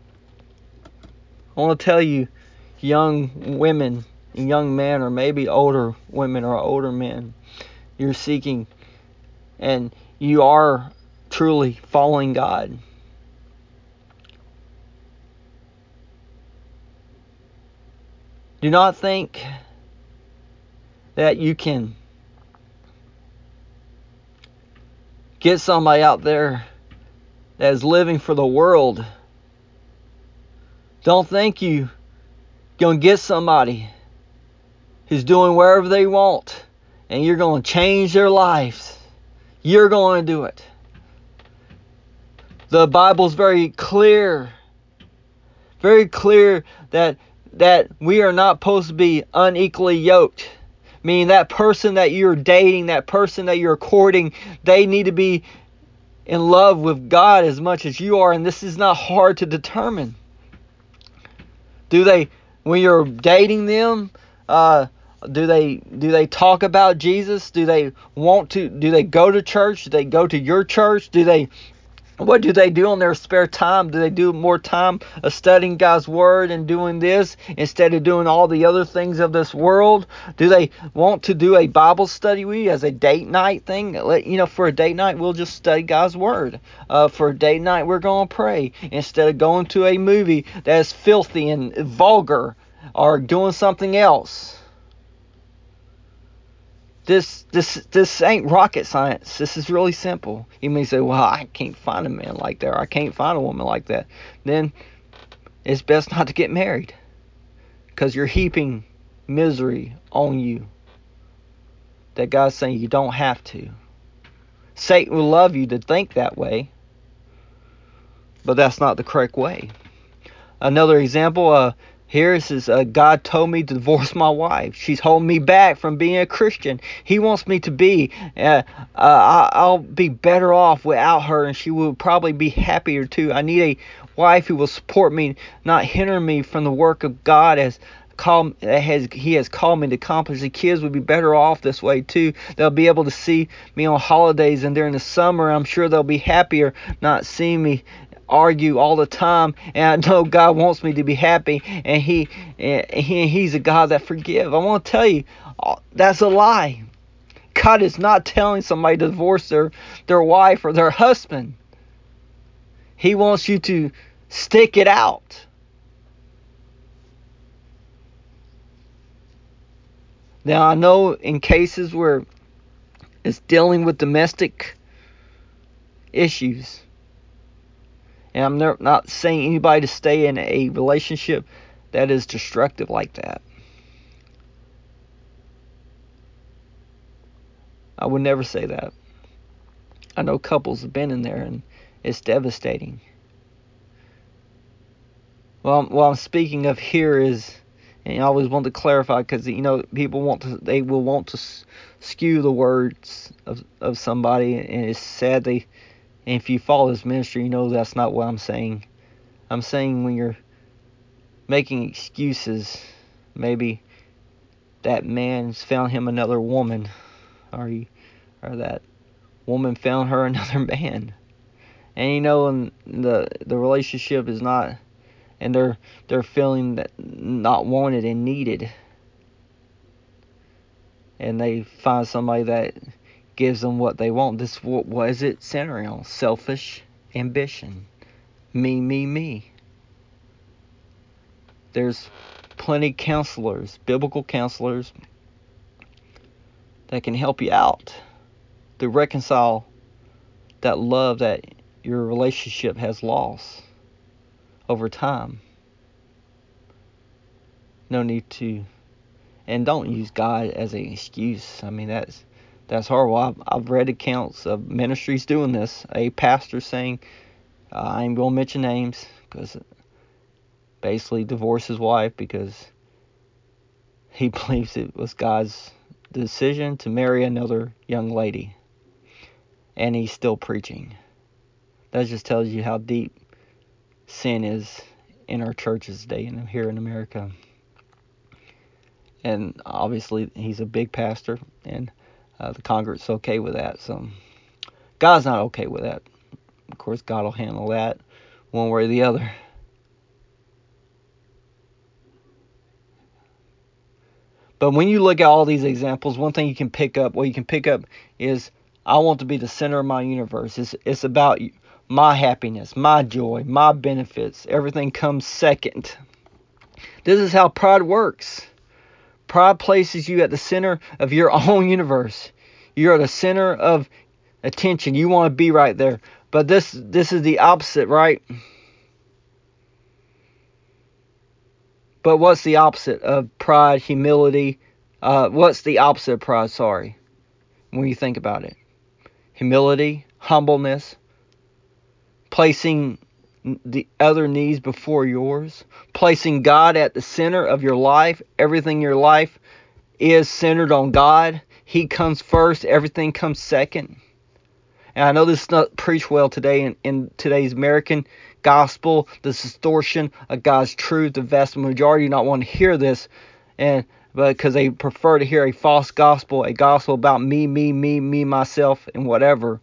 I want to tell you, young women, young men, or maybe older women or older men, you're seeking, and you are truly following God. Do not think that you can get somebody out there that is living for the world. Don't think you're going to get somebody who's doing wherever they want and you're going to change their lives. You're going to do it. The Bible's very clear, very clear that that we are not supposed to be unequally yoked. Meaning that person that you're dating, that person that you're courting, they need to be in love with God as much as you are, and this is not hard to determine. Do they, when you're dating them, uh, do they do they talk about Jesus? Do they want to? Do they go to church? Do they go to your church? Do they? What do they do in their spare time? Do they do more time of studying God's Word and doing this instead of doing all the other things of this world? Do they want to do a Bible study with you as a date night thing? You know, for a date night, we'll just study God's Word. Uh, for a date night, we're going to pray instead of going to a movie that's filthy and vulgar or doing something else. This this this ain't rocket science. This is really simple. You may say, well, I can't find a man like that, or I can't find a woman like that. Then it's best not to get married, because you're heaping misery on you that God's saying you don't have to. Satan will love you to think that way, but that's not the correct way. Another example, uh, here is says, uh, God told me to divorce my wife. She's holding me back from being a Christian. He wants me to be. Uh, uh, I, I'll be better off without her, and she will probably be happier too. I need a wife who will support me, not hinder me from the work of God as call, has He has called me to accomplish. The kids would be better off this way too. They'll be able to see me on holidays and during the summer. I'm sure they'll be happier not seeing me argue all the time. And I know God wants me to be happy, and he, and he He's a God that forgives. I want to tell you, that's a lie. God is not telling somebody to divorce their, their wife or their husband. He wants you to stick it out. Now, I know in cases where it's dealing with domestic issues, and I'm not saying anybody to stay in a relationship that is destructive like that. I would never say that. I know couples have been in there, and it's devastating. Well, what I'm speaking of here is, and I always want to clarify, because you know people want to, they will want to skew the words of of somebody, and it's sad they. And if you follow this ministry, you know that's not what I'm saying. I'm saying when you're making excuses, maybe that man's found him another woman, or you, or that woman found her another man, and you know, and the the relationship is not, and they're they're feeling that not wanted and needed, and they find somebody that gives them what they want. This what, what is it centering on? Selfish ambition. Me, me, me. There's plenty counselors, biblical counselors, that can help you out to reconcile that love that your relationship has lost over time. No need to, and don't use God as an excuse. I mean, that's that's horrible. I've, I've read accounts of ministries doing this. A pastor saying, uh, I ain't going to mention names, because basically divorced his wife because he believes it was God's decision to marry another young lady, and he's still preaching. That just tells you how deep sin is in our churches today and here in America. And obviously he's a big pastor, and uh, the congregate's okay with that. So God's not okay with that. Of course, God will handle that one way or the other. But when you look at all these examples, one thing you can pick up, what you can pick up is, I want to be the center of my universe. It's, it's about my happiness, my joy, my benefits. Everything comes second. This is how pride works. Pride places you at the center of your own universe. You're at the center of attention. You want to be right there. But this this is the opposite, right? But what's the opposite of pride, humility? Uh, what's the opposite of pride, sorry, when you think about it? Humility, humbleness, placing the other needs before yours, placing God at the center of your life. Everything in your life is centered on God. He comes first. Everything comes second. And I know this is not preached well today in, in today's American gospel, the distortion of God's truth. The vast majority do not want to hear this, and but because they prefer to hear a false gospel, a gospel about me, me, me, me, myself, and whatever.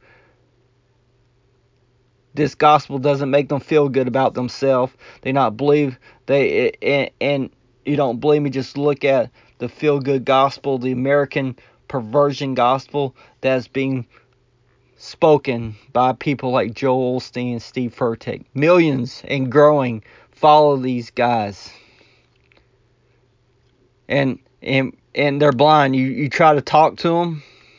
This gospel doesn't make them feel good about themselves. They not believe they and, and you don't believe me, just look at the feel good gospel, the American perversion gospel that's being spoken by people like Joel Osteen and Steve Furtick. Millions and growing follow these guys. And and and they're blind. You you try to talk to them,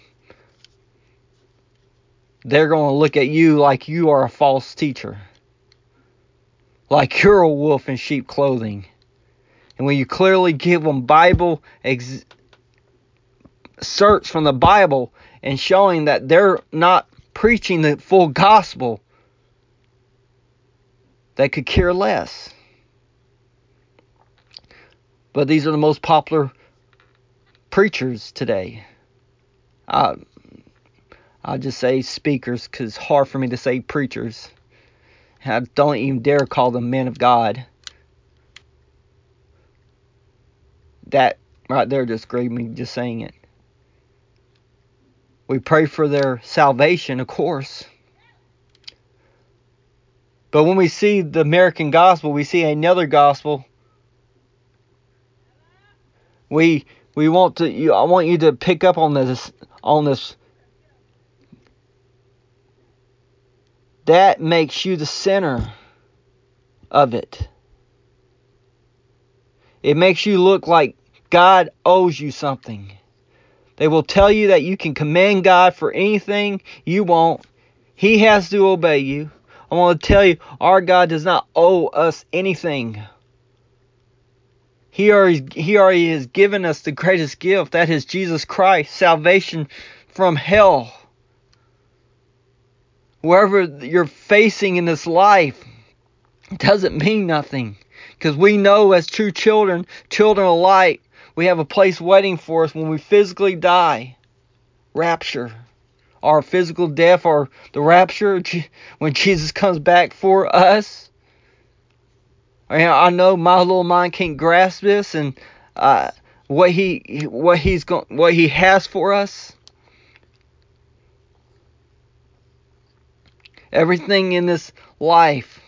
they're going to look at you like you are a false teacher, like you're a wolf in sheep clothing. And when you clearly give them Bible ex- search from the Bible and showing that they're not preaching the full gospel, they could care less. But these are the most popular preachers today. I, I just say speakers because it's hard for me to say preachers. I don't even dare call them men of God. That right there just grieved me just saying it. We pray for their salvation, of course. But when we see the American gospel, we see another gospel. We we want to. You, I want you to pick up on this. On this. That makes you the center of it. It makes you look like God owes you something. They will tell you that you can command God for anything you want. He has to obey you. I want to tell you, our God does not owe us anything. He already, he already has given us the greatest gift. That is Jesus Christ, salvation from hell. Wherever you're facing in this life, it doesn't mean nothing. Because we know as true children, children of light, we have a place waiting for us when we physically die. Rapture. Our physical death or the rapture when Jesus comes back for us. I know my little mind can't grasp this and uh, what he what he's going what he has for us. Everything in this life,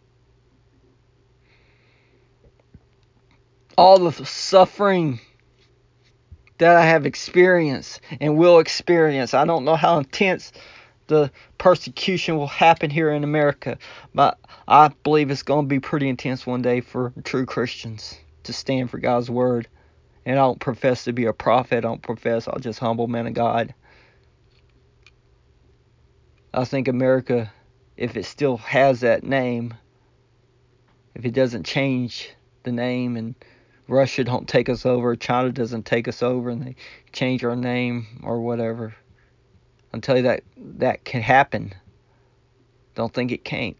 all the suffering that I have experienced and will experience. I don't know how intense the persecution will happen here in America, but I believe it's going to be pretty intense one day for true Christians to stand for God's word. And I don't profess to be a prophet. I don't profess. I'm just humble man of God. I think America, if it still has that name, if it doesn't change the name and Russia don't take us over, China doesn't take us over and they change our name or whatever, I'll tell you that that can happen. Don't think it can't.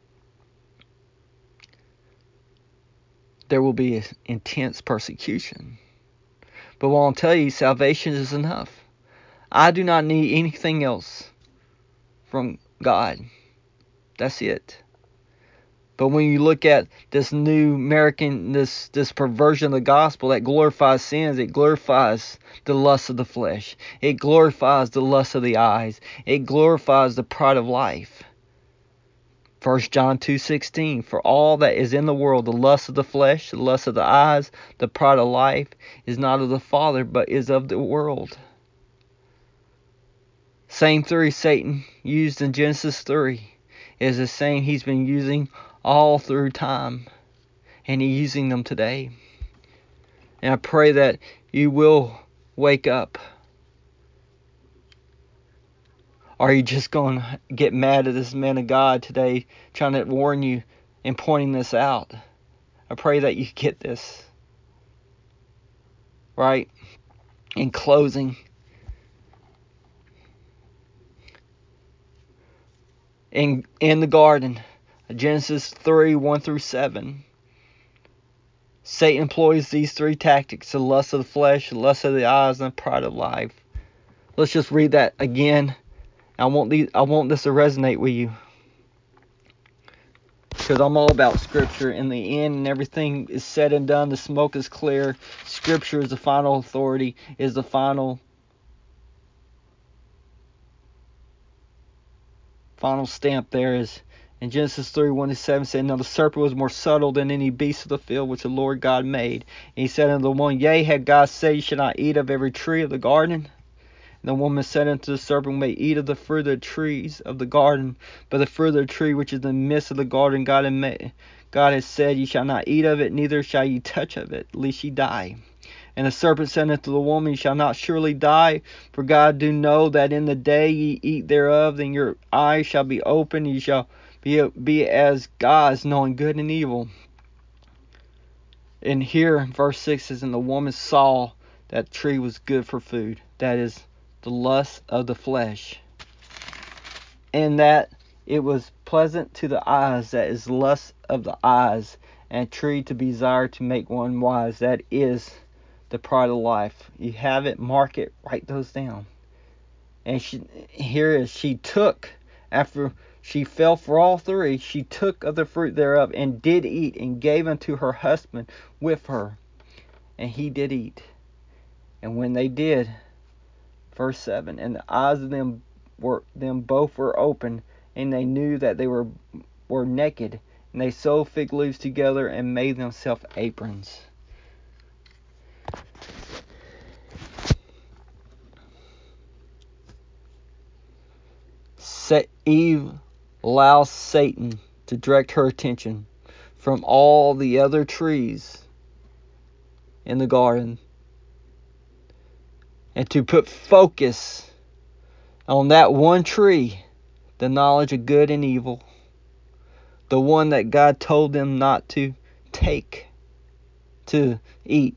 There will be intense persecution. But what I'll tell you, salvation is enough. I do not need anything else from God. That's it. But when you look at this new American, this this perversion of the gospel that glorifies sins, it glorifies the lust of the flesh. It glorifies the lust of the eyes. It glorifies the pride of life. First John two sixteen, for all that is in the world, the lust of the flesh, the lust of the eyes, the pride of life, is not of the Father, but is of the world. Same theory Satan used in Genesis three is the same he's been using all through time, and he's using them today. And I pray that you will wake up. Are you just going to get mad at this man of God today, trying to warn you and pointing this out? I pray that you get this. Right? In closing, in in the garden, Genesis three, one through seven, Satan employs these three tactics: the lust of the flesh, the lust of the eyes, and the pride of life. Let's just read that again. I want these, I want this to resonate with you, because I'm all about Scripture. In the end, and everything is said and done, the smoke is clear. Scripture is the final authority, is the final final stamp. There is in Genesis three, one to seven said, now the serpent was more subtle than any beast of the field which the Lord God made. And he said unto the woman, yea, had God said, you should not eat of every tree of the garden? And the woman said unto the serpent, we may eat of the fruit of the trees of the garden, but the fruit of the tree which is in the midst of the garden God had made, God has said, ye shall not eat of it, neither shall ye touch of it, lest ye die. And the serpent said unto the woman, ye shall not surely die, for God do know that in the day ye eat thereof, then your eyes shall be opened, ye shall be, be as gods, knowing good and evil. And here, verse six says, and the woman saw that tree was good for food. That is the lust of the flesh. And that it was pleasant to the eyes, that is lust of the eyes, and a tree to be desired to make one wise. That is the pride of life. You have it, mark it, write those down. And she, here is, she took, after she fell for all three, she took of the fruit thereof, and did eat, and gave unto her husband with her, and he did eat. And when they did, verse seven, and the eyes of them were them both were open, and they knew that they were were naked, and they sewed fig leaves together and made themselves aprons. Eve allows Satan to direct her attention from all the other trees in the garden, and to put focus on that one tree, the knowledge of good and evil, the one that God told them not to take, to eat.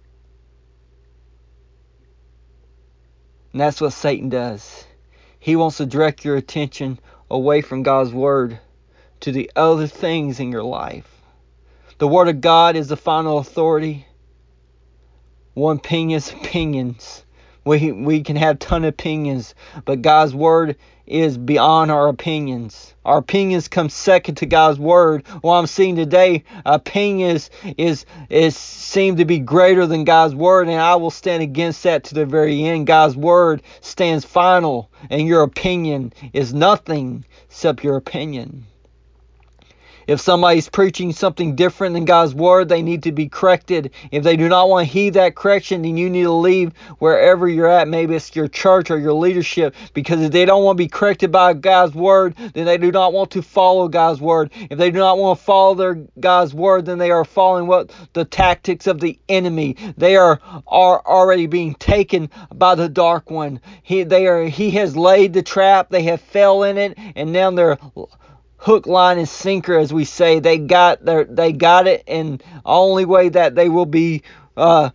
And that's what Satan does. He wants to direct your attention away from God's word to the other things in your life. The word of God is the final authority. One opinion is opinions. We, we can have a ton of opinions, but God's word is beyond our opinions. Our opinions come second to God's word. What I'm seeing today, opinions is, is seem to be greater than God's word, and I will stand against that to the very end. God's word stands final, and your opinion is nothing except your opinion. If somebody's preaching something different than God's word, they need to be corrected. If they do not want to heed that correction, then you need to leave wherever you're at. Maybe it's your church or your leadership. Because if they don't want to be corrected by God's word, then they do not want to follow God's word. If they do not want to follow their God's word, then they are following what the tactics of the enemy. They are, are already being taken by the dark one. He, they are, he has laid the trap. They have fell in it, and now they're hook, line, and sinker, as we say. They got their, they got it, and the only way that they will be uh,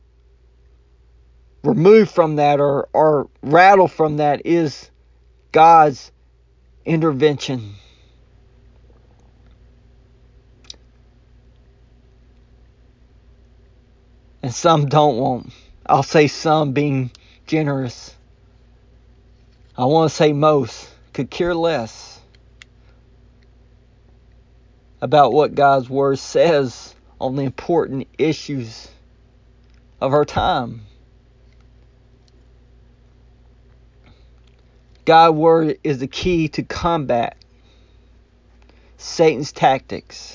removed from that or, or rattled from that is God's intervention. And some don't want. I'll say some, being generous. I want to say most could care less about what God's word says on the important issues of our time. God's word is the key to combat Satan's tactics.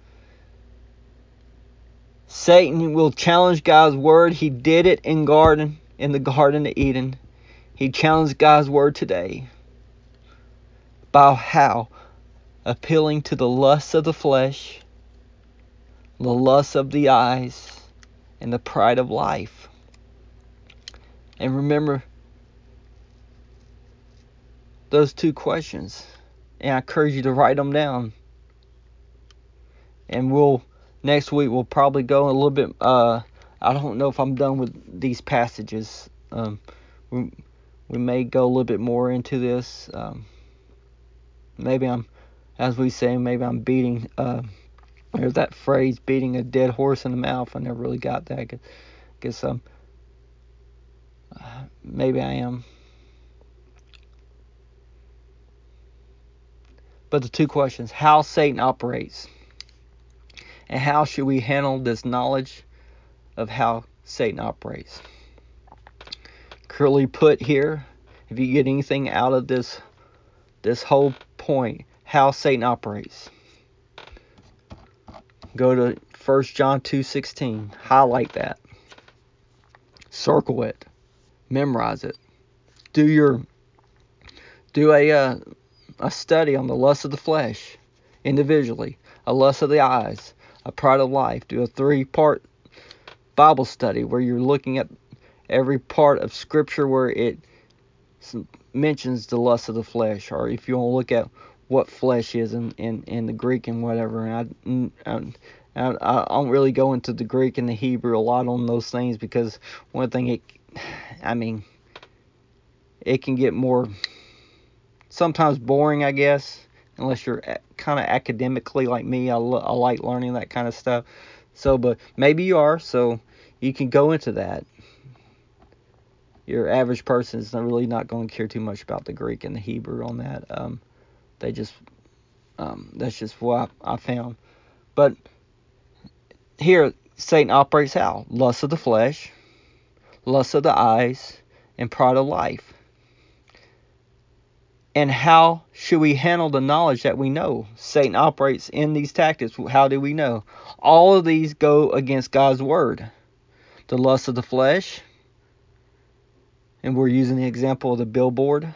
Satan will challenge God's word. He did it in garden, in the Garden of Eden. He challenged God's word today. By how? Appealing to the lust of the flesh, the lust of the eyes, and the pride of life. And remember those two questions. And I encourage you to write them down. And we'll, next week, we'll probably go a little bit, uh, I don't know if I'm done with these passages. Um, we, we may go a little bit more into this. Um, maybe I'm, as we say, maybe I'm beating, uh, there's that phrase, beating a dead horse in the mouth. I never really got that. I guess, guess um, uh, maybe I am. But the two questions, how Satan operates, and how should we handle this knowledge of how Satan operates. Clearly put here, if you get anything out of this, this whole point, how Satan operates, go to First John two sixteen. Highlight that. Circle it. Memorize it. Do your do a uh, a study on the lust of the flesh individually. a lust of the eyes, a pride of life. Do a three-part Bible study where you're looking at every part of Scripture where it mentions the lust of the flesh, or if you want to look at what flesh is in, in, in the Greek and whatever. And I, I, I don't really go into the Greek and the Hebrew a lot on those things, because one thing, it, I mean, it can get more, sometimes boring, I guess, unless you're kind of academically like me. I, lo- I like learning that kind of stuff. So, but maybe you are, so you can go into that. Your average person is not really not going to care too much about the Greek and the Hebrew on that. Um, they just, um, that's just what I, I found. But here, Satan operates how? Lust of the flesh, lust of the eyes, and pride of life. And how should we handle the knowledge that we know Satan operates in these tactics? How do we know? All of these go against God's word. The lust of the flesh, and we're using the example of the billboard,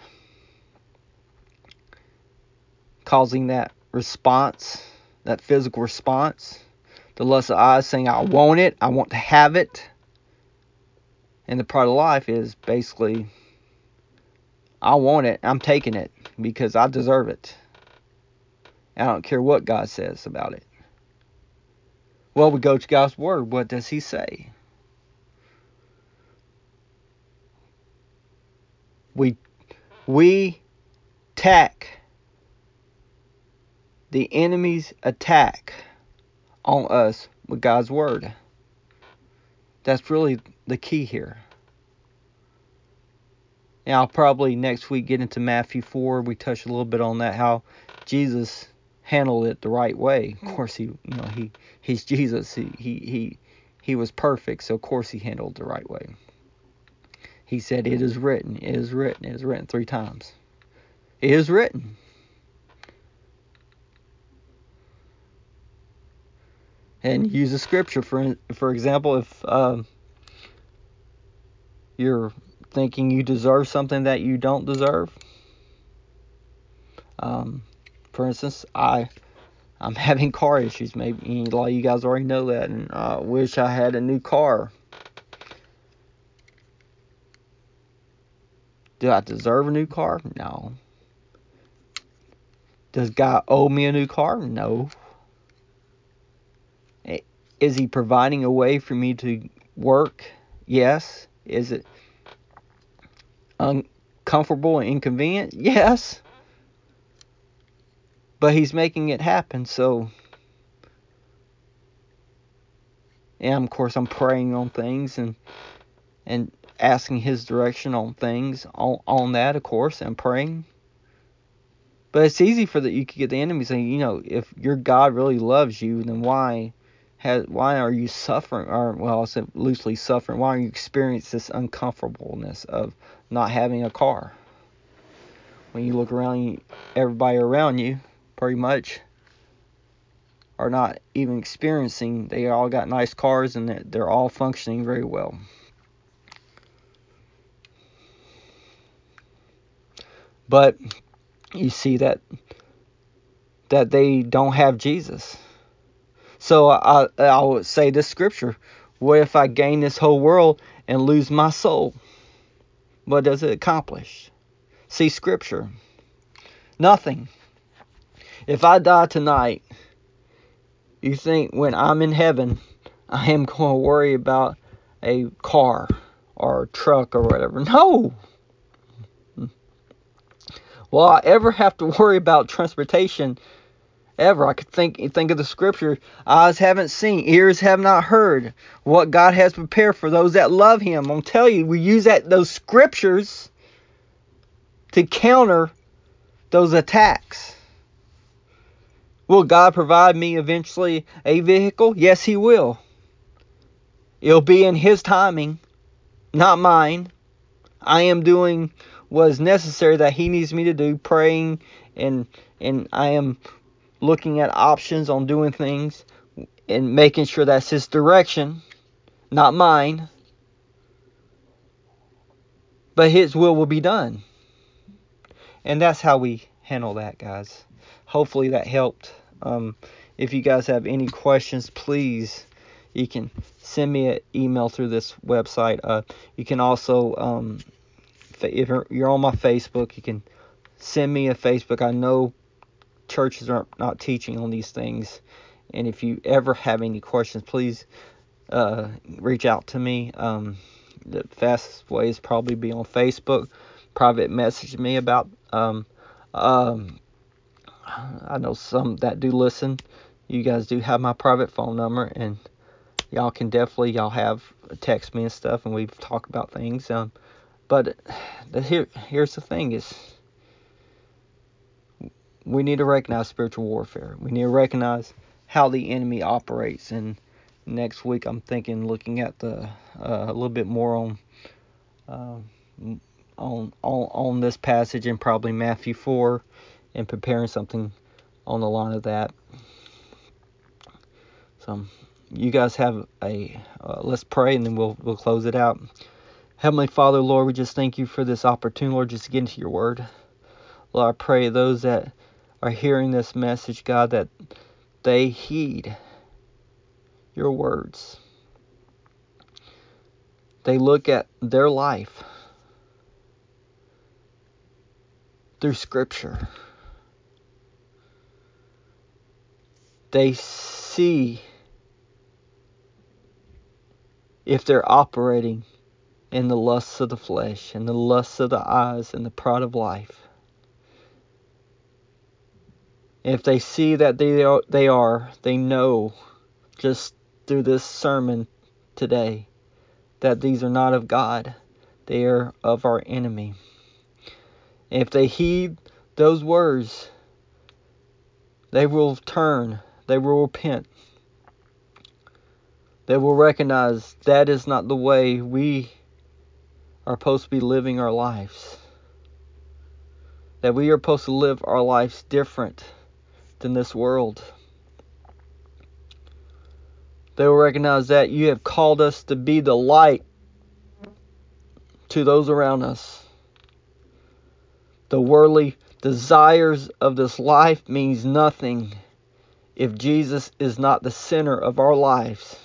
causing that response, that physical response. The lust of eyes, saying, I want it, I want to have it. And the pride of life is basically, I want it, I'm taking it because I deserve it. I don't care what God says about it. Well, we go to God's word. What does he say? We we tack the enemy's attack on us with God's word. That's really the key here. And I'll probably next week get into Matthew four. We touched a little bit on that, how Jesus handled it the right way. Of course, he, you know, he he's Jesus. He he he he was perfect, so of course he handled it the right way. He said, "It is written. It is written. It is written" three times. It is written. And use a scripture for for example, if um, you're thinking you deserve something that you don't deserve. Um, for instance, I I'm having car issues. Maybe a lot of you guys already know that, and I uh, wish I had a new car. Do I deserve a new car? No. Does God owe me a new car? No. Is he providing a way for me to work? Yes. Is it uncomfortable and inconvenient? Yes. But he's making it happen, so... And of course I'm praying on things and and asking his direction on things, on, on that, of course, and praying. But it's easy for the you could get the enemy saying, you know, if your God really loves you, then why has why are you suffering? Or well, I'll say loosely suffering. Why are you experiencing this uncomfortableness of not having a car? When you look around, everybody around you, pretty much, are not even experiencing. They all got nice cars and they're all functioning very well. But you see that that they don't have Jesus. So I, I would say this scripture, what if I gain this whole world and lose my soul? What does it accomplish? See scripture. Nothing. If I die tonight, you think when I'm in heaven, I am going to worry about a car or a truck or whatever? No. Will I ever have to worry about transportation? Ever. I could think think of the scripture, eyes haven't seen, ears have not heard what God has prepared for those that love him. I'm going to tell you, we use that those scriptures to counter those attacks. Will God provide me eventually a vehicle? Yes, he will. It'll be in his timing, not mine. I am doing what is necessary that he needs me to do, praying, and and I am looking at options on doing things and making sure that's his direction, not mine. But his will will be done. And that's how we handle that, guys. Hopefully that helped. Um, if you guys have any questions, please, you can send me an email through this website. Uh, you can also, um, if you're on my Facebook, you can send me a Facebook. I know churches are not teaching on these things, and if you ever have any questions, please uh, reach out to me. Um, the fastest way is probably be on Facebook. Private message me about. Um, um, I know some that do listen. You guys do have my private phone number, and y'all can definitely y'all have text me and stuff, and we've talked about things. Um, but the, here here's the thing is, we need to recognize spiritual warfare. We need to recognize how the enemy operates. And next week, I'm thinking looking at the uh, a little bit more on uh, on on on this passage, and probably Matthew four, and preparing something on the line of that. So you guys have a uh, let's pray, and then we'll we'll close it out. Heavenly Father, Lord, we just thank you for this opportunity, Lord, just to get into your word. Lord, I pray those that are hearing this message, God, that they heed your words. They look at their life through Scripture. They see if they're operating in the lusts of the flesh, and the lusts of the eyes, and the pride of life. If they see that they are, they are, they know just through this sermon today that these are not of God. They are of our enemy. If they heed those words, they will turn, they will repent. They will recognize that is not the way we are supposed to be living our lives. That we are supposed to live our lives different than this world. They will recognize that you have called us to be the light to those around us. The worldly desires of this life means nothing if Jesus is not the center of our lives.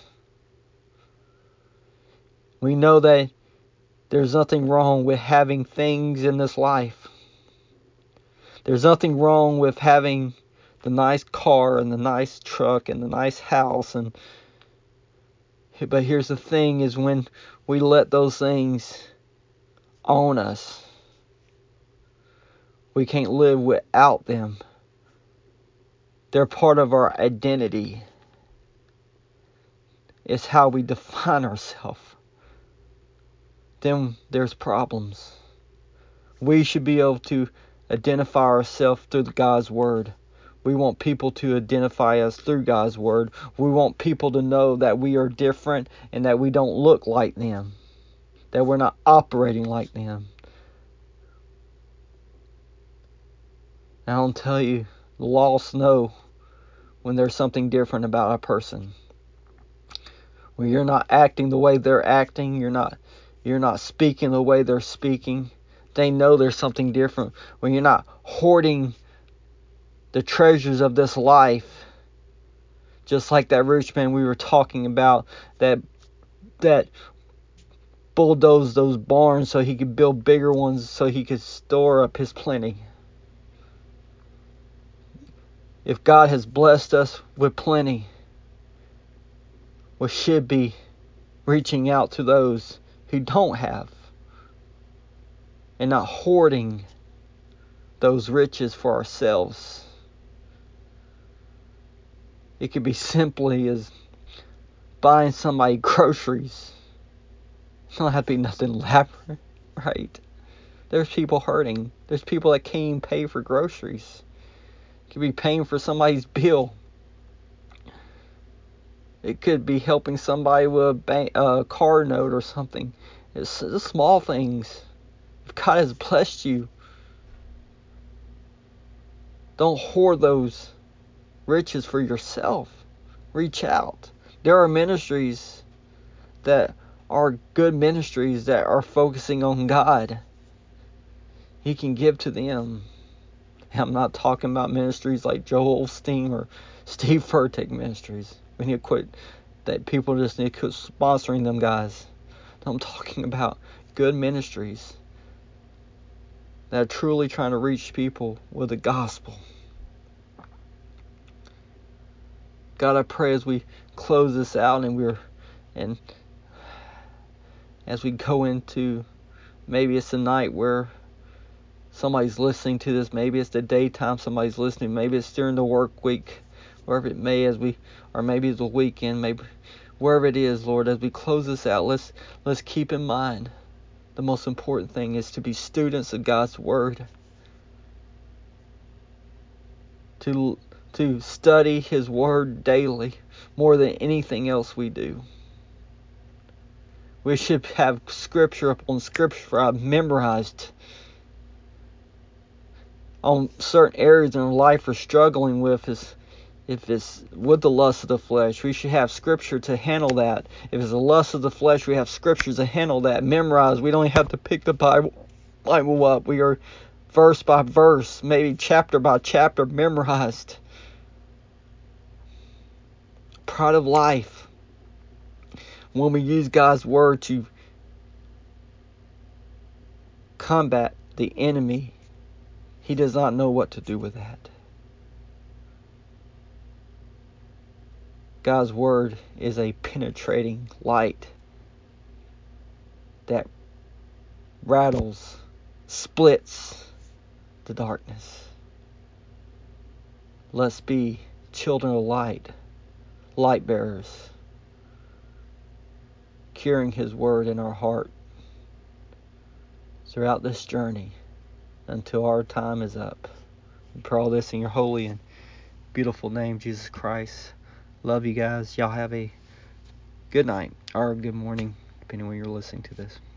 We know that there's nothing wrong with having things in this life. There's nothing wrong with having the nice car and the nice truck and the nice house, and but here's the thing is when we let those things own us, we can't live without them. They're part of our identity. It's how we define ourselves. Then there's problems. We should be able to identify ourselves through God's Word. We want people to identify us through God's Word. We want people to know that we are different and that we don't look like them. That we're not operating like them. And I'll tell you, the lost know when there's something different about a person. When you're not acting the way they're acting, you're not you're not speaking the way they're speaking. They know there's something different. When you're not hoarding the treasures of this life, just like that rich man we were talking about, that that bulldozed those barns so he could build bigger ones so he could store up his plenty. If God has blessed us with plenty, we should be reaching out to those who don't have and not hoarding those riches for ourselves. It could be simply as buying somebody groceries. It don't have to be nothing elaborate, right? There's people hurting. There's people that can't even pay for groceries. It could be paying for somebody's bill. It could be helping somebody with a bank, uh, car note or something. It's the small things. If God has blessed you, don't hoard those riches for yourself. Reach out. There are ministries that are good ministries that are focusing on God. He can give to them. And I'm not talking about ministries like Joel Osteen or Steve Furtick ministries. We need to quit, that people just need to quit sponsoring them guys. I'm talking about good ministries that are truly trying to reach people with the gospel. God, I pray as we close this out and we're and as we go into, maybe it's the night where somebody's listening to this, maybe it's the daytime somebody's listening, maybe it's during the work week, wherever it may, as we, or maybe it's the weekend, maybe wherever it is, Lord, as we close this out, let's let's keep in mind the most important thing is to be students of God's Word, to to study His Word daily more than anything else we do. We should have Scripture upon Scripture memorized on certain areas in our life we're struggling with. Is if it's with the lust of the flesh, we should have Scripture to handle that. If it's the lust of the flesh, we have Scriptures to handle that. Memorize. We don't have to pick the Bible Bible up. We are verse by verse, maybe chapter by chapter memorized. Pride of life. When we use God's Word to combat the enemy, he does not know what to do with that. God's Word is a penetrating light that rattles, splits the darkness. Let's be children of light, light bearers, carrying His Word in our heart throughout this journey until our time is up. We pray all this in your holy and beautiful name, Jesus Christ. Love you guys. Y'all have a good night or good morning, depending on when you're listening to this.